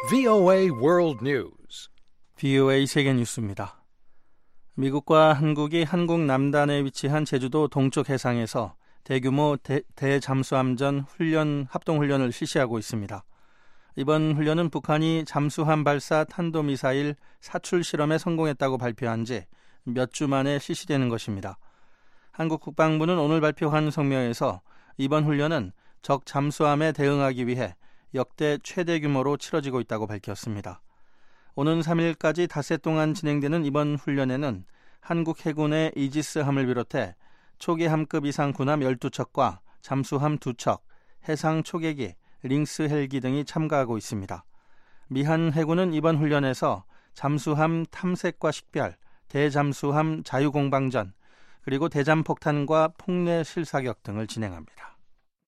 VOA World News. VOA 세계 뉴스입니다. 미국과 한국이 한국 남단에 위치한 제주도 동쪽 해상에서 대규모 대잠수함전 합동훈련을 실시하고 있습니다. 이번 훈련은 북한이 잠수함 발사 탄도미사일 사출 실험에 성공했다고 발표한 지 몇 주 만에 실시되는 것입니다. 한국 국방부는 오늘 발표한 성명에서 이번 훈련은 적 잠수함에 대응하기 위해 역대 최대 규모로 치러지고 있다고 밝혔습니다. 오는 3일까지 닷새 동안 진행되는 이번 훈련에는 한국 해군의 이지스함을 비롯해 초계함급 이상 군함 12척과 잠수함 2척, 해상 초계기, 링스 헬기 등이 참가하고 있습니다. 미한 해군은 이번 훈련에서 잠수함 탐색과 식별, 대잠수함 자유공방전, 그리고 대잠폭탄과 폭내 실사격 등을 진행합니다.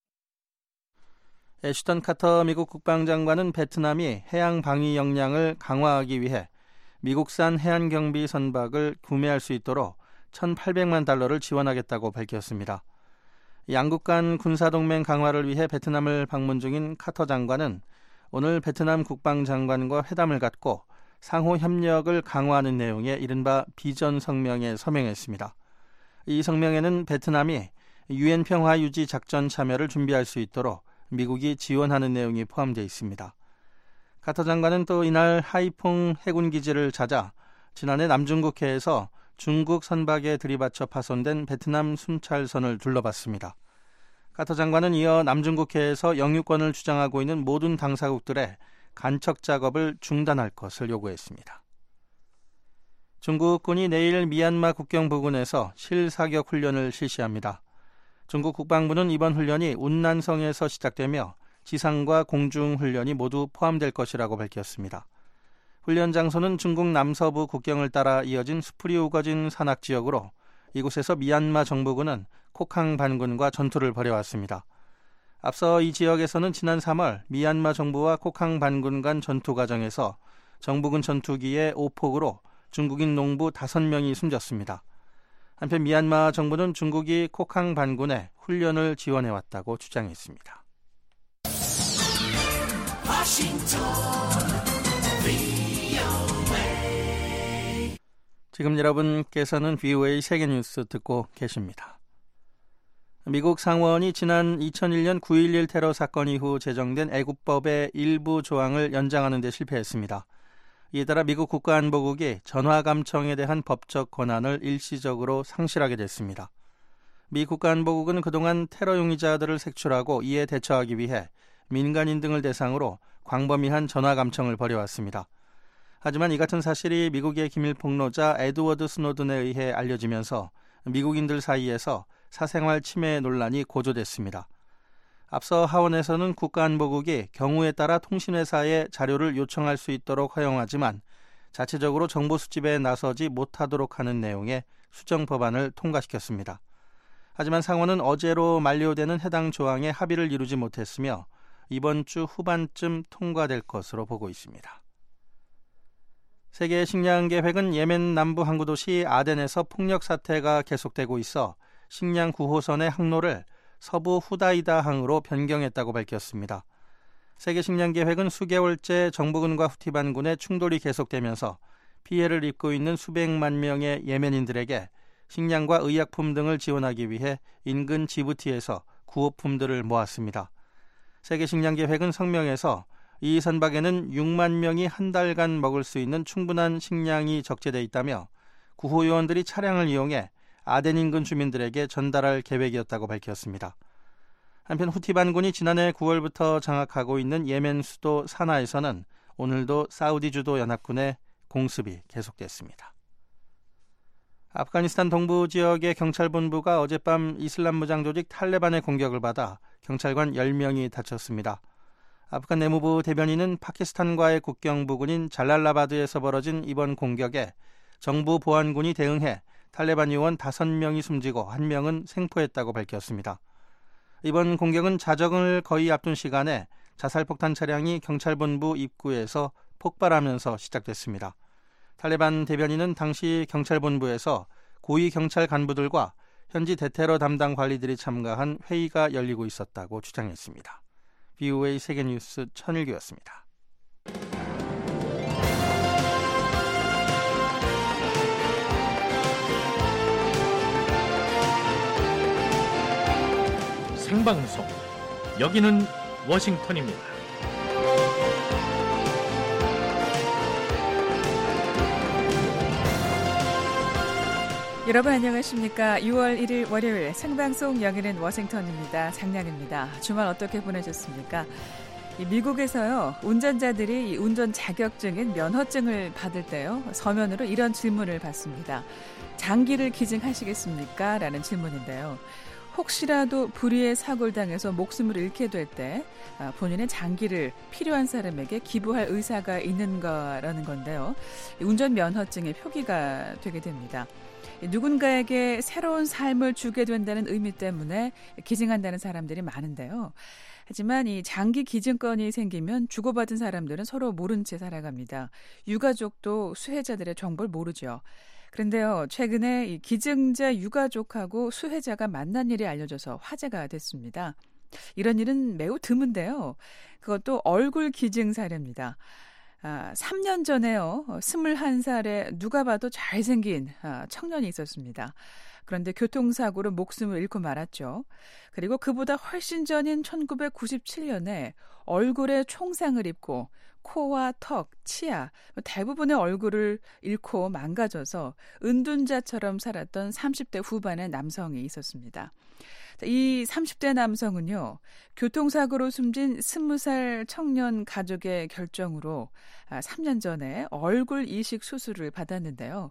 애슈턴 카터 미국 국방장관은 베트남이 해양 방위 역량을 강화하기 위해 미국산 해안경비 선박을 구매할 수 있도록 1,800만 달러를 지원하겠다고 밝혔습니다. 양국 간 군사동맹 강화를 위해 베트남을 방문 중인 카터 장관은 오늘 베트남 국방장관과 회담을 갖고 상호 협력을 강화하는 내용의 이른바 비전 성명에 서명했습니다. 이 성명에는 베트남이 유엔 평화 유지 작전 참여를 준비할 수 있도록 미국이 지원하는 내용이 포함되어 있습니다. 카터 장관은 또 이날 하이퐁 해군기지를 찾아 지난해 남중국해에서 중국 선박에 들이받쳐 파손된 베트남 순찰선을 둘러봤습니다. 카터 장관은 이어 남중국해에서 영유권을 주장하고 있는 모든 당사국들의 간척 작업을 중단할 것을 요구했습니다. 중국군이 내일 미얀마 국경 부근에서 실사격 훈련을 실시합니다. 중국 국방부는 이번 훈련이 운난성에서 시작되며 지상과 공중 훈련이 모두 포함될 것이라고 밝혔습니다. 훈련 장소는 중국 남서부 국경을 따라 이어진 숲이 우거진 산악 지역으로 이곳에서 미얀마 정부군은 코캉 반군과 전투를 벌여왔습니다. 앞서 이 지역에서는 지난 3월 미얀마 정부와 코캉 반군 간 전투 과정에서 정부군 전투기의 오폭으로 중국인 농부 5명이 숨졌습니다. 한편 미얀마 정부는 중국이 코캉 반군의 훈련을 지원해왔다고 주장했습니다. 지금 여러분께서는 VOA 세계뉴스 듣고 계십니다. 미국 상원이 지난 2001년 9.11 테러 사건 이후 제정된 애국법의 일부 조항을 연장하는 데 실패했습니다. 이에 따라 미국 국가안보국이 전화감청에 대한 법적 권한을 일시적으로 상실하게 됐습니다. 미 국가안보국은 그동안 테러 용의자들을 색출하고 이에 대처하기 위해 민간인 등을 대상으로 광범위한 전화감청을 벌여왔습니다. 하지만 이 같은 사실이 미국의 기밀 폭로자 에드워드 스노든에 의해 알려지면서 미국인들 사이에서 사생활 침해 논란이 고조됐습니다. 앞서 하원에서는 국가안보국이 경우에 따라 통신회사에 자료를 요청할 수 있도록 허용하지만 자체적으로 정보 수집에 나서지 못하도록 하는 내용의 수정 법안을 통과시켰습니다. 하지만 상원은 어제로 만료되는 해당 조항에 합의를 이루지 못했으며 이번 주 후반쯤 통과될 것으로 보고 있습니다. 세계 식량 계획은 예멘 남부 항구 도시 아덴에서 폭력 사태가 계속되고 있어 식량 구호선의 항로를 서부 후다이다 항으로 변경했다고 밝혔습니다. 세계 식량 계획은 수개월째 정부군과 후티 반군의 충돌이 계속되면서 피해를 입고 있는 수백만 명의 예멘인들에게 식량과 의약품 등을 지원하기 위해 인근 지부티에서 구호품들을 모았습니다. 세계 식량 계획은 성명에서 이 선박에는 6만 명이 한 달간 먹을 수 있는 충분한 식량이 적재되어 있다며 구호요원들이 차량을 이용해 아덴 인근 주민들에게 전달할 계획이었다고 밝혔습니다. 한편 후티 반군이 지난해 9월부터 장악하고 있는 예멘 수도 사나에서는 오늘도 사우디 주도 연합군의 공습이 계속됐습니다. 아프가니스탄 동부 지역의 경찰본부가 어젯밤 이슬람 무장 조직 탈레반의 공격을 받아 경찰관 10명이 다쳤습니다. 아프간 내무부 대변인은 파키스탄과의 국경 부근인 잘랄라바드에서 벌어진 이번 공격에 정부 보안군이 대응해 탈레반 요원 5명이 숨지고 1명은 생포했다고 밝혔습니다. 이번 공격은 자정을 거의 앞둔 시간에 자살폭탄 차량이 경찰본부 입구에서 폭발하면서 시작됐습니다. 탈레반 대변인은 당시 경찰본부에서 고위 경찰 간부들과 현지 대테러 담당 관리들이 참가한 회의가 열리고 있었다고 주장했습니다. VOA 세계뉴스 천일규였습니다. 생방송. 여기는 워싱턴입니다. 여러분 안녕하십니까? 6월 1일 월요일 생방송 여기는 워싱턴입니다. 장량입니다. 주말 어떻게 보내셨습니까? 미국에서요, 운전자들이 운전 자격증인 면허증을 받을 때요, 서면으로 이런 질문을 받습니다. 장기를 기증하시겠습니까? 라는 질문인데요. 혹시라도 불의의 사고를 당해서 목숨을 잃게 될 때 본인의 장기를 필요한 사람에게 기부할 의사가 있는가라는 건데요. 운전 면허증의 표기가 되게 됩니다. 누군가에게 새로운 삶을 주게 된다는 의미 때문에 기증한다는 사람들이 많은데요. 하지만 이 장기 기증권이 생기면 주고받은 사람들은 서로 모른 채 살아갑니다. 유가족도 수혜자들의 정보를 모르죠. 그런데요, 최근에 이 기증자 유가족하고 수혜자가 만난 일이 알려져서 화제가 됐습니다. 이런 일은 매우 드문데요. 그것도 얼굴 기증 사례입니다. 3년 전에요, 21살에 누가 봐도 잘생긴 청년이 있었습니다. 그런데 교통사고로 목숨을 잃고 말았죠. 그리고 그보다 훨씬 전인 1997년에 얼굴에 총상을 입고 코와 턱, 치아, 대부분의 얼굴을 잃고 망가져서 은둔자처럼 살았던 30대 후반의 남성이 있었습니다. 이 30대 남성은요, 교통사고로 숨진 20살 청년 가족의 결정으로 3년 전에 얼굴 이식 수술을 받았는데요.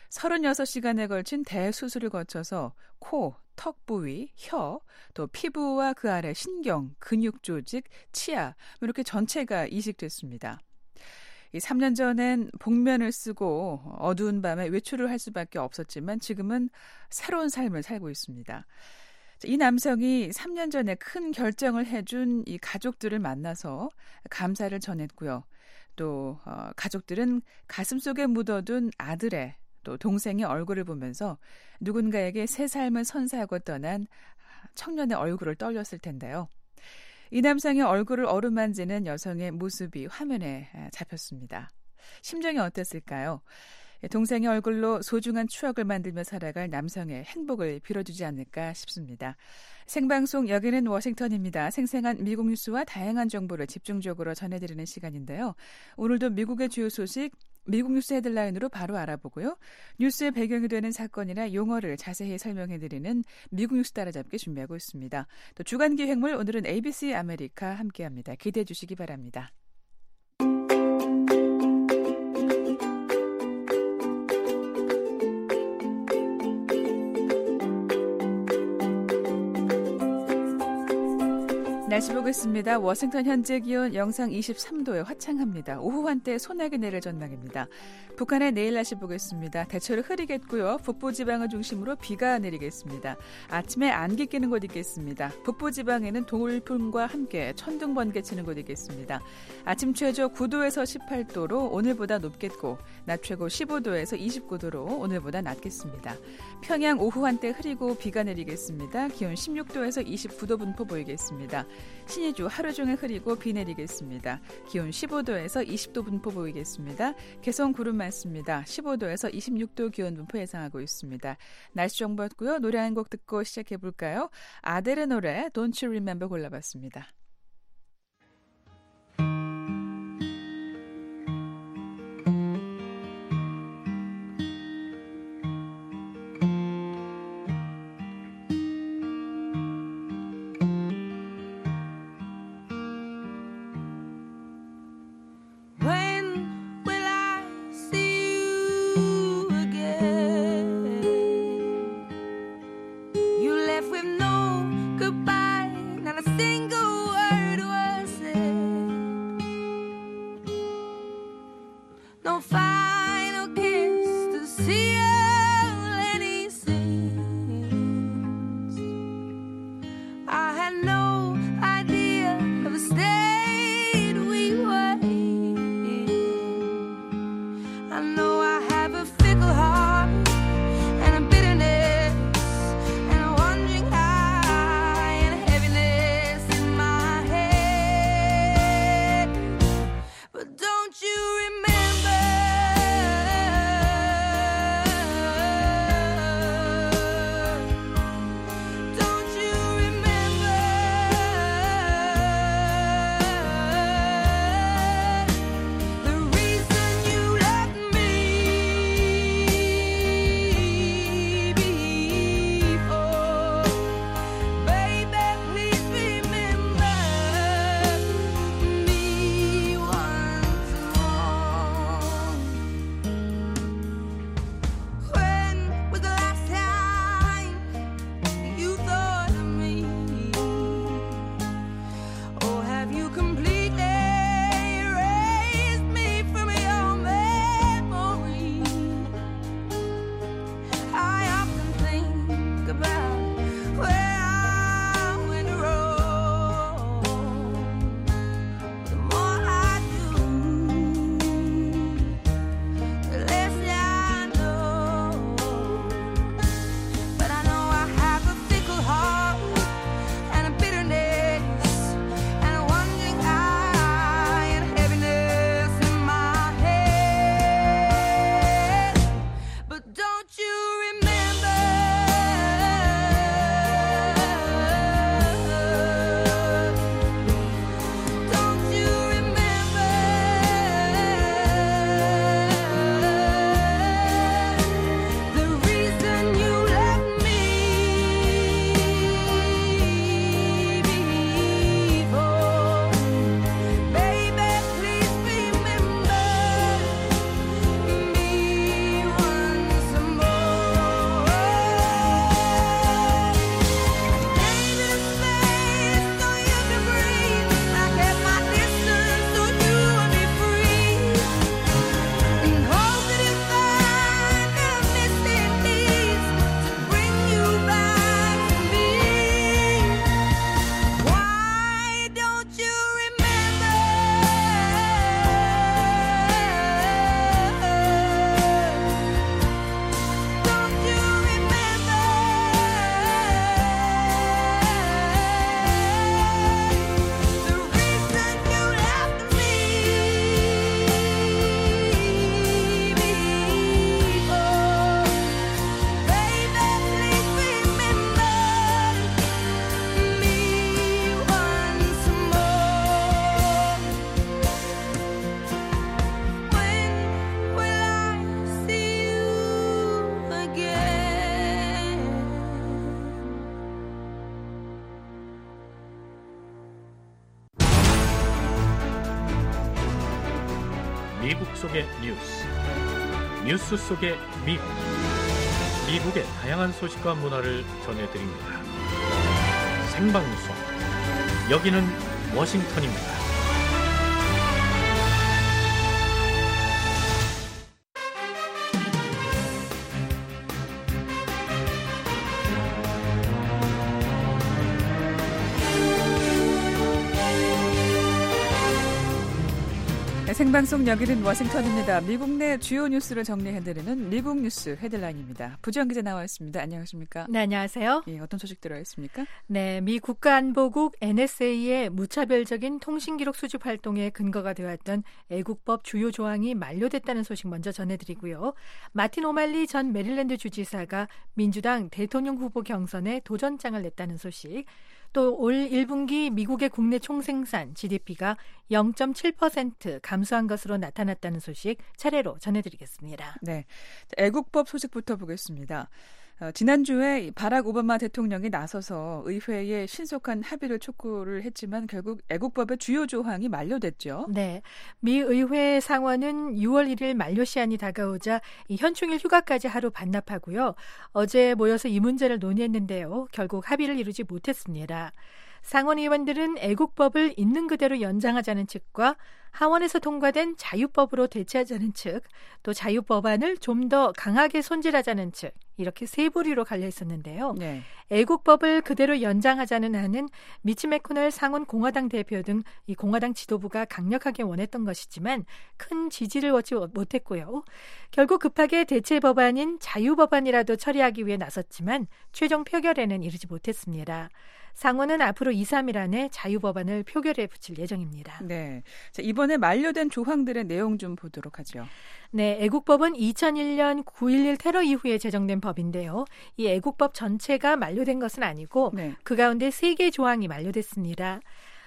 36시간에 걸친 대수술을 거쳐서 코, 턱 부위, 혀, 또 피부와 그 아래 신경, 근육 조직, 치아 이렇게 전체가 이식됐습니다. 이 3년 전엔 복면을 쓰고 어두운 밤에 외출을 할 수밖에 없었지만 지금은 새로운 삶을 살고 있습니다. 이 남성이 3년 전에 큰 결정을 해준 이 가족들을 만나서 감사를 전했고요. 또 가족들은 가슴속에 묻어둔 아들의 또 동생의 얼굴을 보면서 누군가에게 새 삶을 선사하고 떠난 청년의 얼굴을 떠올렸을 텐데요. 이 남성의 얼굴을 어루만지는 여성의 모습이 화면에 잡혔습니다. 심정이 어땠을까요? 동생의 얼굴로 소중한 추억을 만들며 살아갈 남성의 행복을 빌어주지 않을까 싶습니다. 생방송 여기는 워싱턴입니다. 생생한 미국 뉴스와 다양한 정보를 집중적으로 전해드리는 시간인데요. 오늘도 미국의 주요 소식, 미국 뉴스 헤드라인으로 바로 알아보고요. 뉴스의 배경이 되는 사건이나 용어를 자세히 설명해드리는 미국 뉴스 따라잡기 준비하고 있습니다. 또 주간 기획물 오늘은 ABC 아메리카 함께합니다. 기대해 주시기 바랍니다. 날씨 보겠습니다. 워싱턴 현재 기온 영상 23도에 화창합니다. 오후 한때 소나기 내릴 전망입니다. 북한의 내일 날씨 보겠습니다. 대체로 흐리겠고요. 북부지방을 중심으로 비가 내리겠습니다. 아침에 안개 끼는 곳 있겠습니다. 북부지방에는 돌풍과 함께 천둥 번개 치는 곳 있겠습니다. 아침 최저 9도에서 18도로 오늘보다 높겠고 낮 최고 15도에서 29도로 오늘보다 낮겠습니다. 평양 오후 한때 흐리고 비가 내리겠습니다. 기온 16도에서 29도 분포 보이겠습니다. 신의주 하루 종일 흐리고 비 내리겠습니다. 기온 15도에서 20도 분포 보이겠습니다. 개성 구름 많습니다. 15도에서 26도 기온 분포 예상하고 있습니다. 날씨 정보였고요. 노래 한 곡 듣고 시작해볼까요? 아델의 노래 Don't You Remember 골라봤습니다. 미국 속의 뉴스 속의 미국, 미국의 다양한 소식과 문화를 전해드립니다. 생방송, 여기는 워싱턴입니다. 생방송 여기는 워싱턴입니다. 미국 내 주요 뉴스를 정리해드리는 미국 뉴스 헤드라인입니다. 부지영 기자 나와 있습니다. 안녕하십니까? 네, 안녕하세요. 예, 어떤 소식 들어있습니까? 네, 미 국가안보국 NSA의 무차별적인 통신기록 수집 활동에 근거가 되었던 애국법 주요 조항이 만료됐다는 소식 먼저 전해드리고요. 마틴 오말리 전 메릴랜드 주지사가 민주당 대통령 후보 경선에 도전장을 냈다는 소식, 또 올 1분기 미국의 국내 총생산 GDP가 0.7% 감소한 것으로 나타났다는 소식 차례로 전해드리겠습니다. 네, 애국법 소식부터 보겠습니다. 지난주에 바락 오바마 대통령이 나서서 의회에 신속한 합의를 촉구를 했지만 결국 애국법의 주요 조항이 만료됐죠. 네, 미 의회 상원은 6월 1일 만료 시한이 다가오자 이 현충일 휴가까지 하루 반납하고요. 어제 모여서 이 문제를 논의했는데요. 결국 합의를 이루지 못했습니다. 상원 의원들은 애국법을 있는 그대로 연장하자는 측과 하원에서 통과된 자유법으로 대체하자는 측, 또 자유법안을 좀 더 강하게 손질하자는 측, 이렇게 세 부류로 갈려 있었는데요. 네. 애국법을 그대로 연장하자는 안은 미치 매코넬 상원 공화당 대표 등 이 공화당 지도부가 강력하게 원했던 것이지만 큰 지지를 얻지 못했고요. 결국 급하게 대체 법안인 자유법안이라도 처리하기 위해 나섰지만 최종 표결에는 이르지 못했습니다. 상원은 앞으로 2, 3일 안에 자유법안을 표결에 붙일 예정입니다. 네, 자, 이번에 만료된 조항들의 내용 좀 보도록 하죠. 네, 애국법은 2001년 9.11 테러 이후에 제정된 법인데요. 이 애국법 전체가 만료된 것은 아니고 네. 그 가운데 3개 조항이 만료됐습니다.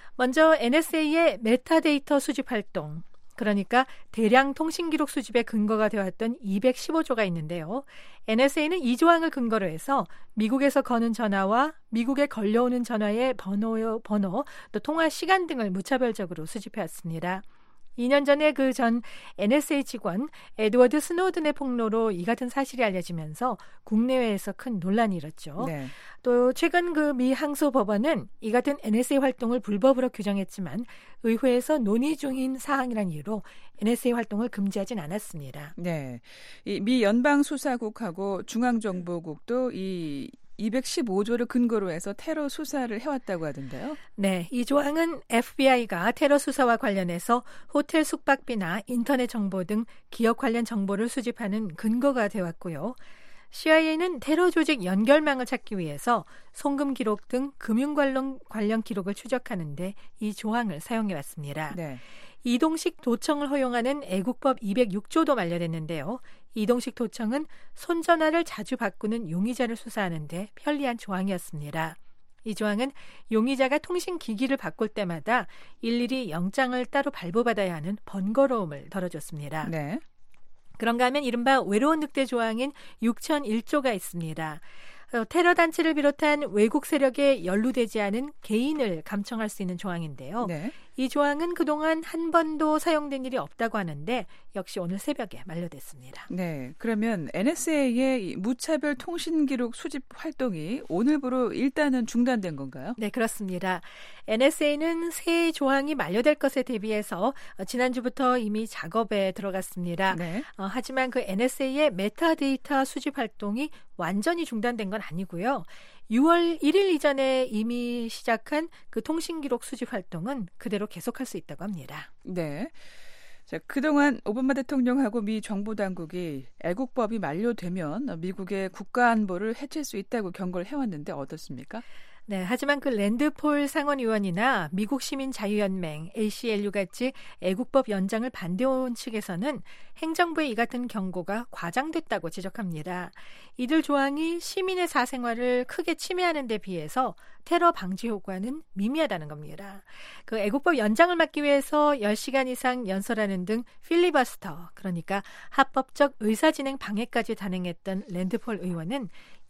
먼저 NSA의 메타데이터 수집 활동, 그러니까 대량 통신기록 수집에 근거가 되었던 215조가 있는데요. NSA는 이 조항을 근거로 해서 미국에서 거는 전화와 미국에 걸려오는 전화의 번호, 또 통화 시간 등을 무차별적으로 수집해왔습니다. 2년 전에 그 전 NSA 직원 에드워드 스노든의 폭로로 이 같은 사실이 알려지면서 국내외에서 큰 논란이 일었죠. 네. 또 최근 그 미 항소법원은 이 같은 NSA 활동을 불법으로 규정했지만 의회에서 논의 중인 사항이라는 이유로 NSA 활동을 금지하진 않았습니다. 네, 이 미 연방수사국하고 중앙정보국도 이 215조를 근거로 해서 테러 수사를 해왔다고 하던데요. 네, 이 조항은 FBI가 테러 수사와 관련해서 호텔 숙박비나 인터넷 정보 등 기업 관련 정보를 수집하는 근거가 되었고요. CIA는 테러 조직 연결망을 찾기 위해서 송금 기록 등 금융 관련 기록을 추적하는데 이 조항을 사용해왔습니다. 네. 이동식 도청을 허용하는 애국법 206조도 만료됐는데요. 이동식 도청은 손전화를 자주 바꾸는 용의자를 수사하는데 편리한 조항이었습니다. 이 조항은 용의자가 통신기기를 바꿀 때마다 일일이 영장을 따로 발부받아야 하는 번거로움을 덜어줬습니다. 네. 그런가 하면 이른바 외로운 늑대 조항인 6001조가 있습니다. 테러 단체를 비롯한 외국 세력에 연루되지 않은 개인을 감청할 수 있는 조항인데요. 네. 이 조항은 그동안 한 번도 사용된 일이 없다고 하는데 역시 오늘 새벽에 만료됐습니다. 네, 그러면 NSA의 무차별 통신기록 수집 활동이 오늘부로 일단은 중단된 건가요? 네, 그렇습니다. NSA는 새 조항이 만료될 것에 대비해서 지난주부터 이미 작업에 들어갔습니다. 네. 하지만 그 NSA의 메타데이터 수집 활동이 완전히 중단된 건 아니고요. 6월 1일 이전에 이미 시작한 그 통신기록 수집 활동은 그대로 계속할 수 있다고 합니다. 네. 자, 그동안 오바마 대통령하고 미 정보당국이 애국법이 만료되면 미국의 국가안보를 해칠 수 있다고 경고를 해왔는데 어떻습니까? 네, 하지만 그 랜드폴 상원의원이나 미국 시민자유연맹 ACLU 같이 애국법 연장을 반대해온 측에서는 행정부의 이 같은 경고가 과장됐다고 지적합니다. 이들 조항이 시민의 사생활을 크게 침해하는 데 비해서 테러 방지 효과는 미미하다는 겁니다. 그 애국법 연장을 막기 위해서 10시간 이상 연설하는 등 필리버스터, 그러니까 합법적 의사진행 방해까지 단행했던 랜드폴 의원은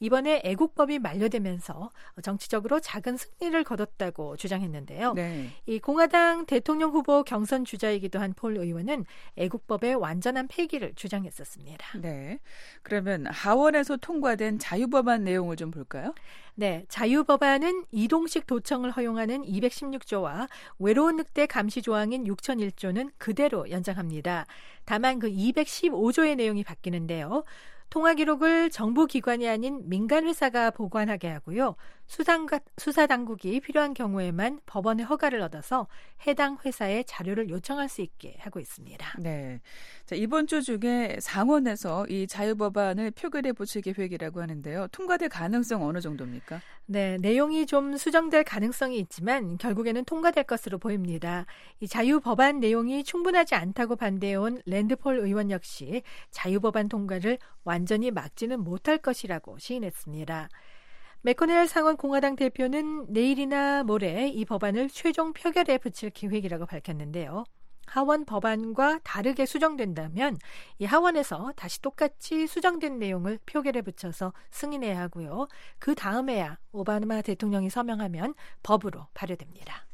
이번에 애국법이 만료되면서 정치적으로 작은 승리를 거뒀다고 주장했는데요. 네. 이 공화당 대통령 후보 경선 주자이기도 한 폴 의원은 애국법의 완전한 폐기를 주장했었습니다. 네. 그러면 하원에서 통과된 자유법안 내용을 좀 볼까요? 네, 자유법안은 이동식 도청을 허용하는 216조와 외로운 늑대 감시 조항인 6001조는 그대로 연장합니다. 다만 그 215조의 내용이 바뀌는데요. 통화 기록을 정부 기관이 아닌 민간 회사가 보관하게 하고요. 수사 당국이 필요한 경우에만 법원의 허가를 얻어서 해당 회사에 자료를 요청할 수 있게 하고 있습니다. 네. 자, 이번 주 중에 상원에서 이 자유법안을 표결에 붙일 계획이라고 하는데요. 통과될 가능성 어느 정도입니까? 네, 내용이 좀 수정될 가능성이 있지만 결국에는 통과될 것으로 보입니다. 이 자유법안 내용이 충분하지 않다고 반대해온 랜드폴 의원 역시 자유법안 통과를 완전히 막지는 못할 것이라고 시인했습니다. 매코넬 상원 공화당 대표는 내일이나 모레 이 법안을 최종 표결에 붙일 계획이라고 밝혔는데요. 하원 법안과 다르게 수정된다면 이 하원에서 다시 똑같이 수정된 내용을 표결에 붙여서 승인해야 하고요. 그 다음에야 오바마 대통령이 서명하면 법으로 발효됩니다.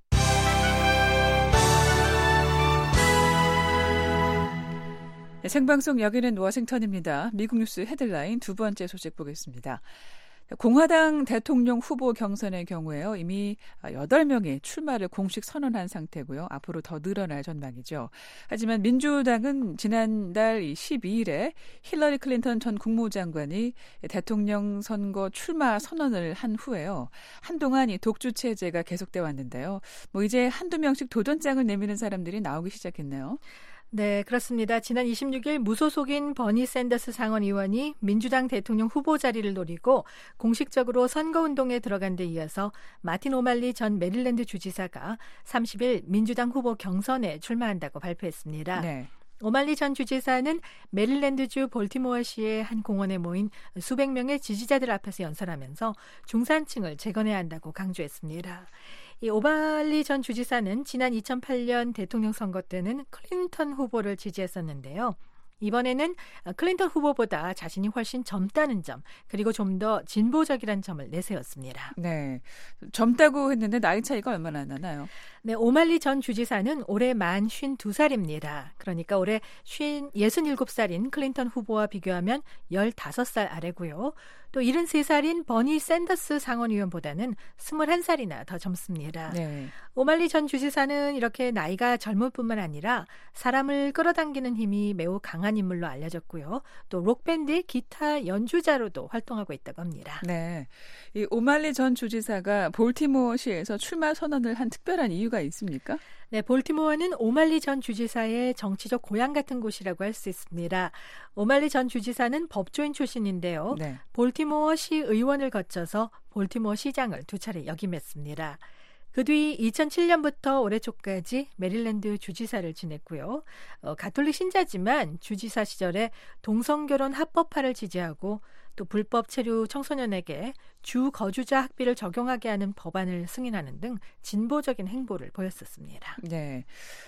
네, 생방송 여기는 워싱턴입니다. 미국 뉴스 헤드라인 두 번째 소식 보겠습니다. 공화당 대통령 후보 경선의 경우에요. 이미 8명이 출마를 공식 선언한 상태고요. 앞으로 더 늘어날 전망이죠. 하지만 민주당은 지난달 12일에 힐러리 클린턴 전 국무장관이 대통령 선거 출마 선언을 한 후에요. 한동안 이 독주 체제가 계속돼 왔는데요. 이제 한두 명씩 도전장을 내미는 사람들이 나오기 시작했네요. 네, 그렇습니다. 지난 26일 무소속인 버니 샌더스 상원의원이 민주당 대통령 후보 자리를 노리고 공식적으로 선거운동에 들어간 데 이어서 마틴 오말리 전 메릴랜드 주지사가 30일 민주당 후보 경선에 출마한다고 발표했습니다. 네. 오말리 전 주지사는 메릴랜드주 볼티모어시의 한 공원에 모인 수백 명의 지지자들 앞에서 연설하면서 중산층을 재건해야 한다고 강조했습니다. 이 오말리 전 주지사는 지난 2008년 대통령 선거 때는 클린턴 후보를 지지했었는데요. 이번에는 클린턴 후보보다 자신이 훨씬 젊다는 점, 그리고 좀 더 진보적이라는 점을 내세웠습니다. 네, 젊다고 했는데 나이 차이가 얼마나 나나요? 네, 오말리 전 주지사는 올해 만 52살입니다. 그러니까 올해 67살인 클린턴 후보와 비교하면 15살 아래고요. 또 73살인 버니 샌더스 상원의원보다는 21살이나 더 젊습니다. 네. 오말리 전 주지사는 이렇게 나이가 젊을 뿐만 아니라 사람을 끌어당기는 힘이 매우 강한 인물로 알려졌고요. 또 록밴드의 기타 연주자로도 활동하고 있다고 합니다. 네, 이 오말리 전 주지사가 볼티모어시에서 출마 선언을 한 특별한 이유가 있습니까? 네, 볼티모어는 오말리 전 주지사의 정치적 고향 같은 곳이라고 할 수 있습니다. 오말리 전 주지사는 법조인 출신인데요. 네. 볼티모어 시 의원을 거쳐서 볼티모어 시장을 2차례 역임했습니다. 그 뒤 2007년부터 올해 초까지 메릴랜드 주지사를 지냈고요. 가톨릭 신자지만 주지사 시절에 동성결혼 합법화를 지지하고 또 불법 체류 청소년에게 주 거주자 학비를 적용하게 하는 법안을 승인하는 등 진보적인 행보를 보였었습니다. 네.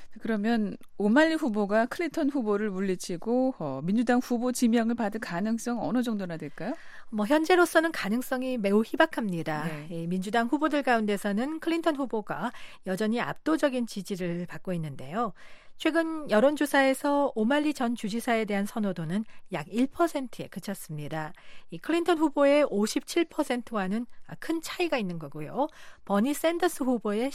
그러면 오말리 후보가 클린턴 후보를 물리치고 민주당 후보 지명을 받을 가능성 어느 정도나 될까요? 현재로서는 가능성이 매우 희박합니다. 네. 민주당 후보들 가운데서는 클린턴 후보가 여전히 압도적인 지지를 받고 있는데요. 최근 여론조사에서 오말리 전 주지사에 대한 선호도는 약 1%에 그쳤습니다. 이 클린턴 후보의 57%와는 큰 차이가 있는 거고요. 버니 샌더스 후보의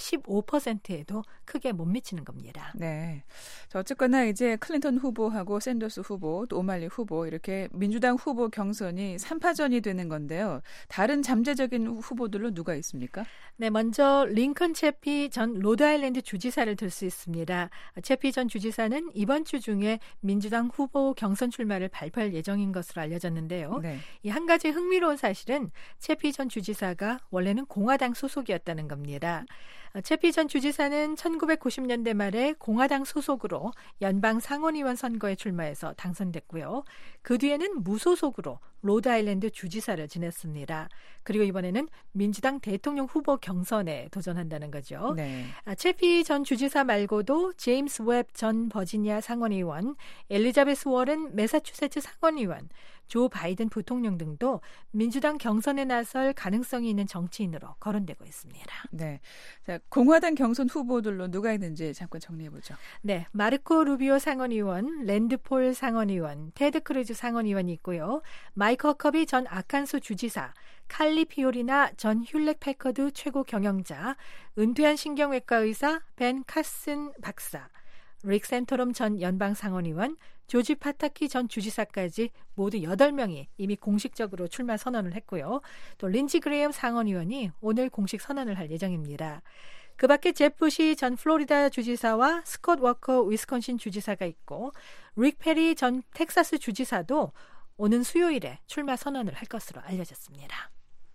15%에도 크게 못 미치는 겁니다. 네. 자, 어쨌거나 이제 클린턴 후보하고 샌더스 후보, 또 오말리 후보 이렇게 민주당 후보 경선이 3파전이 되는 건데요. 다른 잠재적인 후보들로 누가 있습니까? 네, 먼저 링컨 채피 전 로드아일랜드 주지사를 들 수 있습니다. 채피 전 주지사는 이번 주 중에 민주당 후보 경선 출마를 발표할 예정인 것으로 알려졌는데요. 네. 이 한 가지 흥미로운 사실은 채피 전 주지사가 원래는 공화당 소속이었다는 겁니다. 채피 전 주지사는 1990년대 말에 공화당 소속으로 연방 상원의원 선거에 출마해서 당선됐고요. 그 뒤에는 무소속으로 로드아일랜드 주지사를 지냈습니다. 그리고 이번에는 민주당 대통령 후보 경선에 도전한다는 거죠. 네. 채피 전 주지사 말고도 제임스 웹 전 버지니아 상원의원, 엘리자베스 워런 매사추세츠 상원의원, 조 바이든 부통령 등도 민주당 경선에 나설 가능성이 있는 정치인으로 거론되고 있습니다. 네, 자, 공화당 경선 후보들로 누가 있는지 잠깐 정리해보죠. 네, 마르코 루비오 상원의원, 랜드폴 상원의원, 테드 크루즈 상원의원이 있고요. 마이크 허커비 전 아칸소 주지사, 칼리 피오리나 전 퓈렛 패커드 최고 경영자, 은퇴한 신경외과 의사 벤 카슨 박사, 릭 센토럼 전 연방상원의원, 조지 파타키 전 주지사까지 모두 8명이 이미 공식적으로 출마 선언을 했고요. 또 린지 그레이엄 상원의원이 오늘 공식 선언을 할 예정입니다. 그 밖에 제프 부시 전 플로리다 주지사와 스콧 워커 위스콘신 주지사가 있고 릭 페리 전 텍사스 주지사도 오는 수요일에 출마 선언을 할 것으로 알려졌습니다.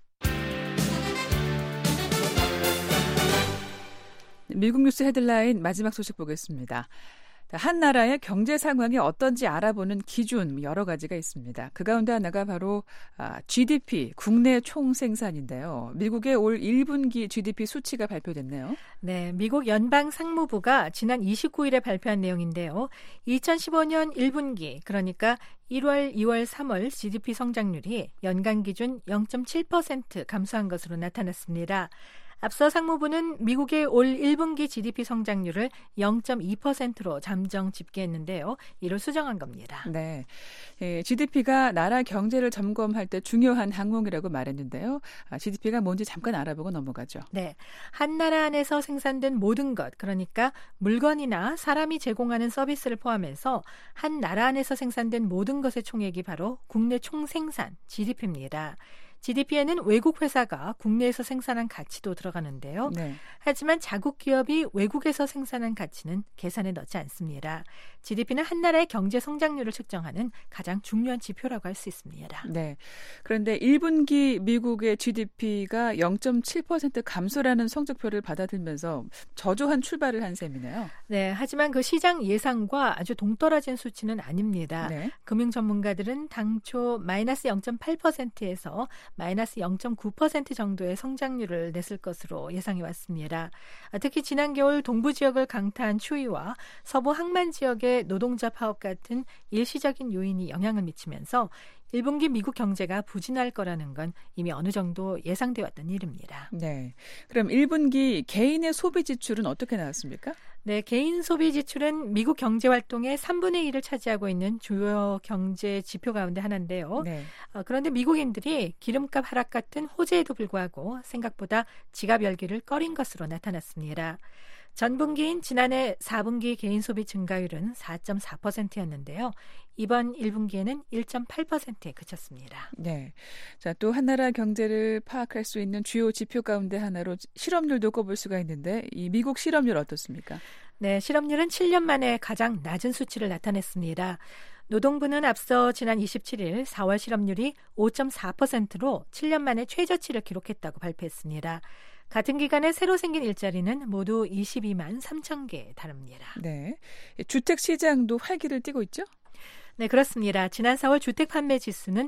미국 뉴스 헤드라인 마지막 소식 보겠습니다. 한 나라의 경제 상황이 어떤지 알아보는 기준 여러 가지가 있습니다. 그 가운데 하나가 바로 GDP, 국내 총생산인데요. 미국의 올 1분기 GDP 수치가 발표됐네요. 네, 미국 연방상무부가 지난 29일에 발표한 내용인데요. 2015년 1분기, 그러니까 1월, 2월, 3월 GDP 성장률이 연간 기준 0.7% 감소한 것으로 나타났습니다. 앞서 상무부는 미국의 올 1분기 GDP 성장률을 0.2%로 잠정 집계했는데요. 이를 수정한 겁니다. 네, GDP가 나라 경제를 점검할 때 중요한 항목이라고 말했는데요. GDP가 뭔지 잠깐 알아보고 넘어가죠. 네, 한 나라 안에서 생산된 모든 것, 그러니까 물건이나 사람이 제공하는 서비스를 포함해서 한 나라 안에서 생산된 모든 것의 총액이 바로 국내 총생산, GDP입니다. GDP에는 외국 회사가 국내에서 생산한 가치도 들어가는데요. 네. 하지만 자국 기업이 외국에서 생산한 가치는 계산에 넣지 않습니다. GDP는 한 나라의 경제 성장률을 측정하는 가장 중요한 지표라고 할 수 있습니다. 네. 그런데 1분기 미국의 GDP가 0.7% 감소라는 성적표를 받아들면서 저조한 출발을 한 셈이네요. 네. 하지만 그 시장 예상과 아주 동떨어진 수치는 아닙니다. 네. 금융 전문가들은 당초 마이너스 0.8%에서 마이너스 0.9% 정도의 성장률을 냈을 것으로 예상해 왔습니다. 특히 지난 겨울 동부 지역을 강타한 추위와 서부 항만 지역의 노동자 파업 같은 일시적인 요인이 영향을 미치면서 1분기 미국 경제가 부진할 거라는 건 이미 어느 정도 예상돼 왔던 일입니다. 네. 그럼 1분기 개인의 소비 지출은 어떻게 나왔습니까? 네, 개인 소비 지출은 미국 경제 활동의 3분의 1을 차지하고 있는 주요 경제 지표 가운데 하나인데요. 네. 그런데 미국인들이 기름값 하락 같은 호재에도 불구하고 생각보다 지갑 열기를 꺼린 것으로 나타났습니다. 전분기인 지난해 4분기 개인 소비 증가율은 4.4%였는데요. 이번 1분기에는 1.8%에 그쳤습니다. 네. 자, 또 한 나라 경제를 파악할 수 있는 주요 지표 가운데 하나로 실업률도 꼽을 수가 있는데 이 미국 실업률 어떻습니까? 네, 실업률은 7년 만에 가장 낮은 수치를 나타냈습니다. 노동부는 앞서 지난 27일 4월 실업률이 5.4%로 7년 만에 최저치를 기록했다고 발표했습니다. 같은 기간에 새로 생긴 일자리는 모두 22만 3천 개에 달합니다. 네, 주택 시장도 활기를 띠고 있죠? 네, 그렇습니다. 지난 4월 주택 판매 지수는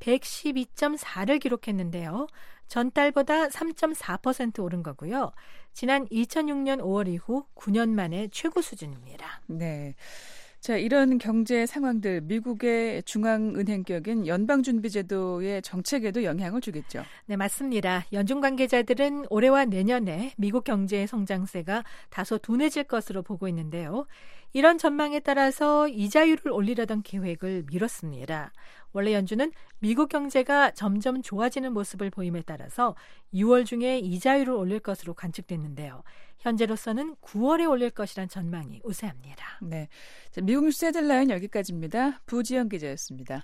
112.4를 기록했는데요. 전달보다 3.4% 오른 거고요. 지난 2006년 5월 이후 9년 만에 최고 수준입니다. 네. 자, 이런 경제 상황들 미국의 중앙은행격인 연방준비제도의 정책에도 영향을 주겠죠. 네, 맞습니다. 연준 관계자들은 올해와 내년에 미국 경제의 성장세가 다소 둔해질 것으로 보고 있는데요. 이런 전망에 따라서 이자율을 올리려던 계획을 미뤘습니다. 원래 연준은 미국 경제가 점점 좋아지는 모습을 보임에 따라서 6월 중에 이자율을 올릴 것으로 관측됐는데요. 현재로서는 9월에 올릴 것이란 전망이 우세합니다. 네, 자, 미국 뉴스 헤드라인 여기까지입니다. 부지연 기자였습니다.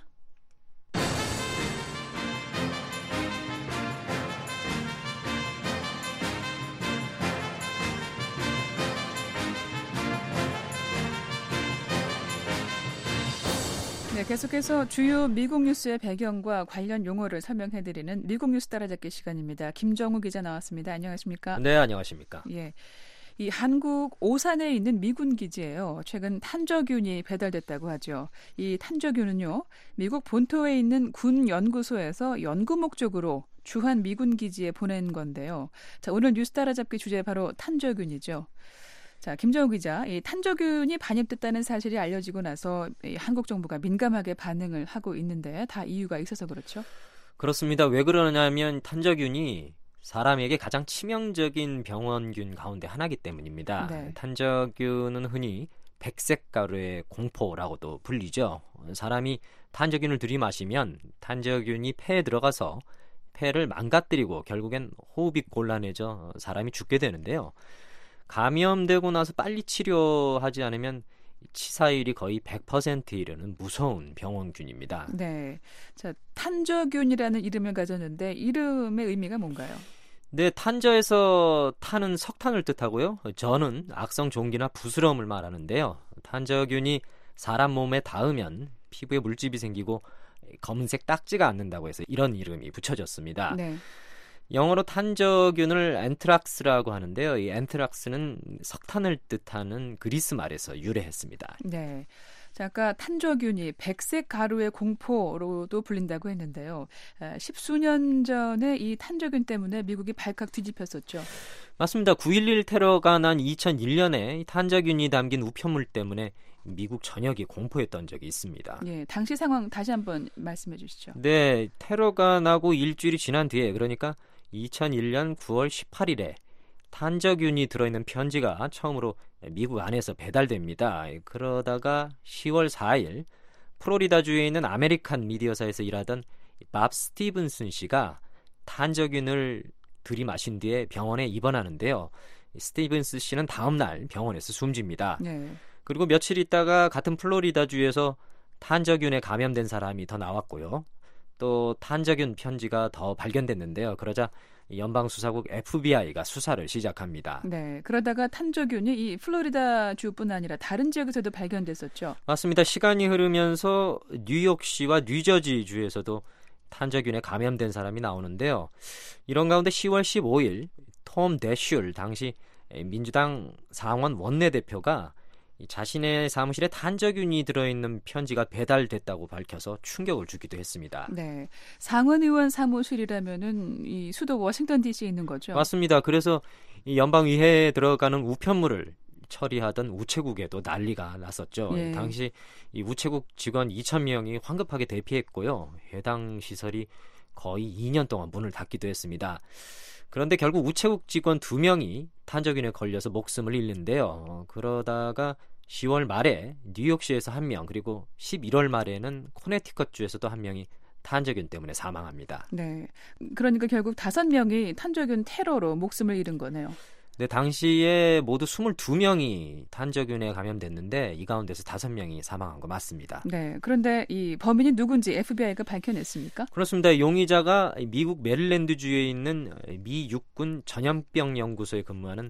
네, 계속해서 주요 미국 뉴스의 배경과 관련 용어를 설명해드리는 미국 뉴스 따라잡기 시간입니다. 김정우 기자 나왔습니다. 안녕하십니까? 네, 안녕하십니까? 예, 이 한국 오산에 있는 미군 기지예요. 최근 탄저균이 배달됐다고 하죠. 이 탄저균은요, 미국 본토에 있는 군 연구소에서 연구 목적으로 주한 미군 기지에 보낸 건데요. 자, 오늘 뉴스 따라잡기 주제 바로 탄저균이죠. 자, 김정우 기자, 이 탄저균이 반입됐다는 사실이 알려지고 나서 이 한국 정부가 민감하게 반응을 하고 있는데 다 이유가 있어서 그렇죠? 그렇습니다. 왜 그러냐면 탄저균이 사람에게 가장 치명적인 병원균 가운데 하나이기 때문입니다. 네. 탄저균은 흔히 백색가루의 공포라고도 불리죠. 사람이 탄저균을 들이마시면 탄저균이 폐에 들어가서 폐를 망가뜨리고 결국엔 호흡이 곤란해져 사람이 죽게 되는데요. 감염되고 나서 빨리 치료하지 않으면 치사율이 거의 100%에 이르는 무서운 병원균입니다. 네. 자, 탄저균이라는 이름을 가졌는데 이름의 의미가 뭔가요? 네, 탄저에서 탄은 석탄을 뜻하고요. 저는 악성 종기나 부스럼을 말하는데요. 탄저균이 사람 몸에 닿으면 피부에 물집이 생기고 검은색 딱지가 않는다고 해서 이런 이름이 붙여졌습니다. 네. 영어로 탄저균을 엔트락스라고 하는데요. 이 엔트락스는 석탄을 뜻하는 그리스 말에서 유래했습니다. 네. 자, 아까 탄저균이 백색 가루의 공포로도 불린다고 했는데요. 10수년 전에 이 탄저균 때문에 미국이 발칵 뒤집혔었죠. 맞습니다. 9.11 테러가 난 2001년에 탄저균이 담긴 우편물 때문에 미국 전역이 공포했던 적이 있습니다. 예, 당시 상황 다시 한번 말씀해 주시죠. 네, 테러가 나고 일주일이 지난 뒤에, 그러니까 2001년 9월 18일에 탄저균이 들어있는 편지가 처음으로 미국 안에서 배달됩니다. 그러다가 10월 4일 플로리다주에 있는 아메리칸 미디어사에서 일하던 밥 스티븐슨 씨가 탄저균을 들이마신 뒤에 병원에 입원하는데요. 스티븐슨 씨는 다음 날 병원에서 숨집니다. 네. 그리고 며칠 있다가 같은 플로리다주에서 탄저균에 감염된 사람이 더 나왔고요. 또 탄저균 편지가 더 발견됐는데요. 그러자 연방수사국 FBI가 수사를 시작합니다. 네, 그러다가 탄저균이 이 플로리다 주뿐 아니라 다른 지역에서도 발견됐었죠. 맞습니다. 시간이 흐르면서 뉴욕시와 뉴저지 주에서도 탄저균에 감염된 사람이 나오는데요. 이런 가운데 10월 15일 톰 대슐 당시 민주당 상원 원내대표가 자신의 사무실에 탄저균이 들어있는 편지가 배달됐다고 밝혀서 충격을 주기도 했습니다. 네, 상원 의원 사무실이라면은 이 수도 워싱턴 DC에 있는 거죠. 맞습니다. 그래서 이 연방의회에 들어가는 우편물을 처리하던 우체국에도 난리가 났었죠. 예. 당시 이 우체국 직원 2,000명이 황급하게 대피했고요. 해당 시설이 거의 2년 동안 문을 닫기도 했습니다. 그런데 결국 우체국 직원 2명이 탄저균에 걸려서 목숨을 잃는데요. 그러다가 10월 말에 뉴욕시에서 1명, 그리고 11월 말에는 코네티컷주에서도 1명이 탄저균 때문에 사망합니다. 네, 그러니까 결국 5명이 탄저균 테러로 목숨을 잃은 거네요. 네, 당시에 모두 22명이 탄저균에 감염됐는데 이 가운데서 5명이 사망한 거 맞습니다. 네, 그런데 이 범인이 누군지 FBI가 밝혀냈습니까? 그렇습니다. 용의자가 미국 메릴랜드주에 있는 미 육군 전염병 연구소에 근무하는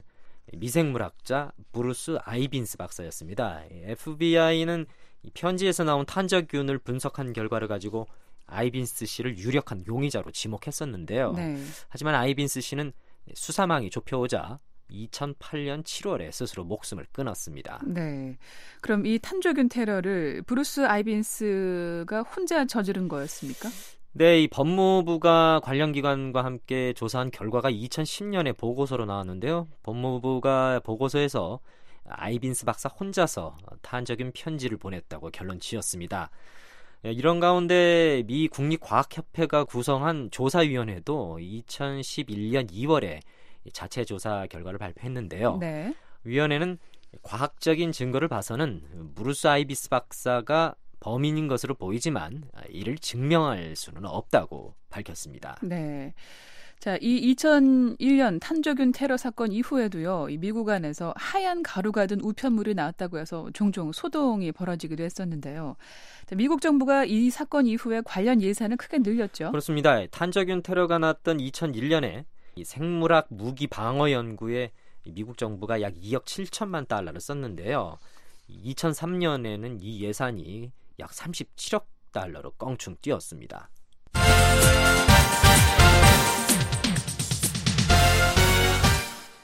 미생물학자 브루스 아이빈스 박사였습니다. FBI는 편지에서 나온 탄저균을 분석한 결과를 가지고 아이빈스 씨를 유력한 용의자로 지목했었는데요. 네. 하지만 아이빈스 씨는 수사망이 좁혀오자 2008년 7월에 스스로 목숨을 끊었습니다. 네. 그럼 이 탄저균 테러를 브루스 아이빈스가 혼자 저지른 거였습니까? 네, 이 법무부가 관련 기관과 함께 조사한 결과가 2010년에 보고서로 나왔는데요. 법무부가 보고서에서 아이빈스 박사 혼자서 탄저균 편지를 보냈다고 결론 지었습니다. 이런 가운데 미 국립과학협회가 구성한 조사위원회도 2011년 2월에 자체 조사 결과를 발표했는데요. 네. 위원회는 과학적인 증거를 봐서는 브루스 아이비스 박사가 범인인 것으로 보이지만 이를 증명할 수는 없다고 밝혔습니다. 네. 자, 이 2001년 탄저균 테러 사건 이후에도요, 이 미국 안에서 하얀 가루가 든 우편물이 나왔다고 해서 종종 소동이 벌어지기도 했었는데요. 미국 정부가 이 사건 이후에 관련 예산을 크게 늘렸죠. 그렇습니다. 탄저균 테러가 났던 2001년에 이 생물학 무기 방어 연구에 미국 정부가 약 2억 7천만 달러를 썼는데요. 2003년에는 이 예산이 약 37억 달러로 껑충 뛰었습니다.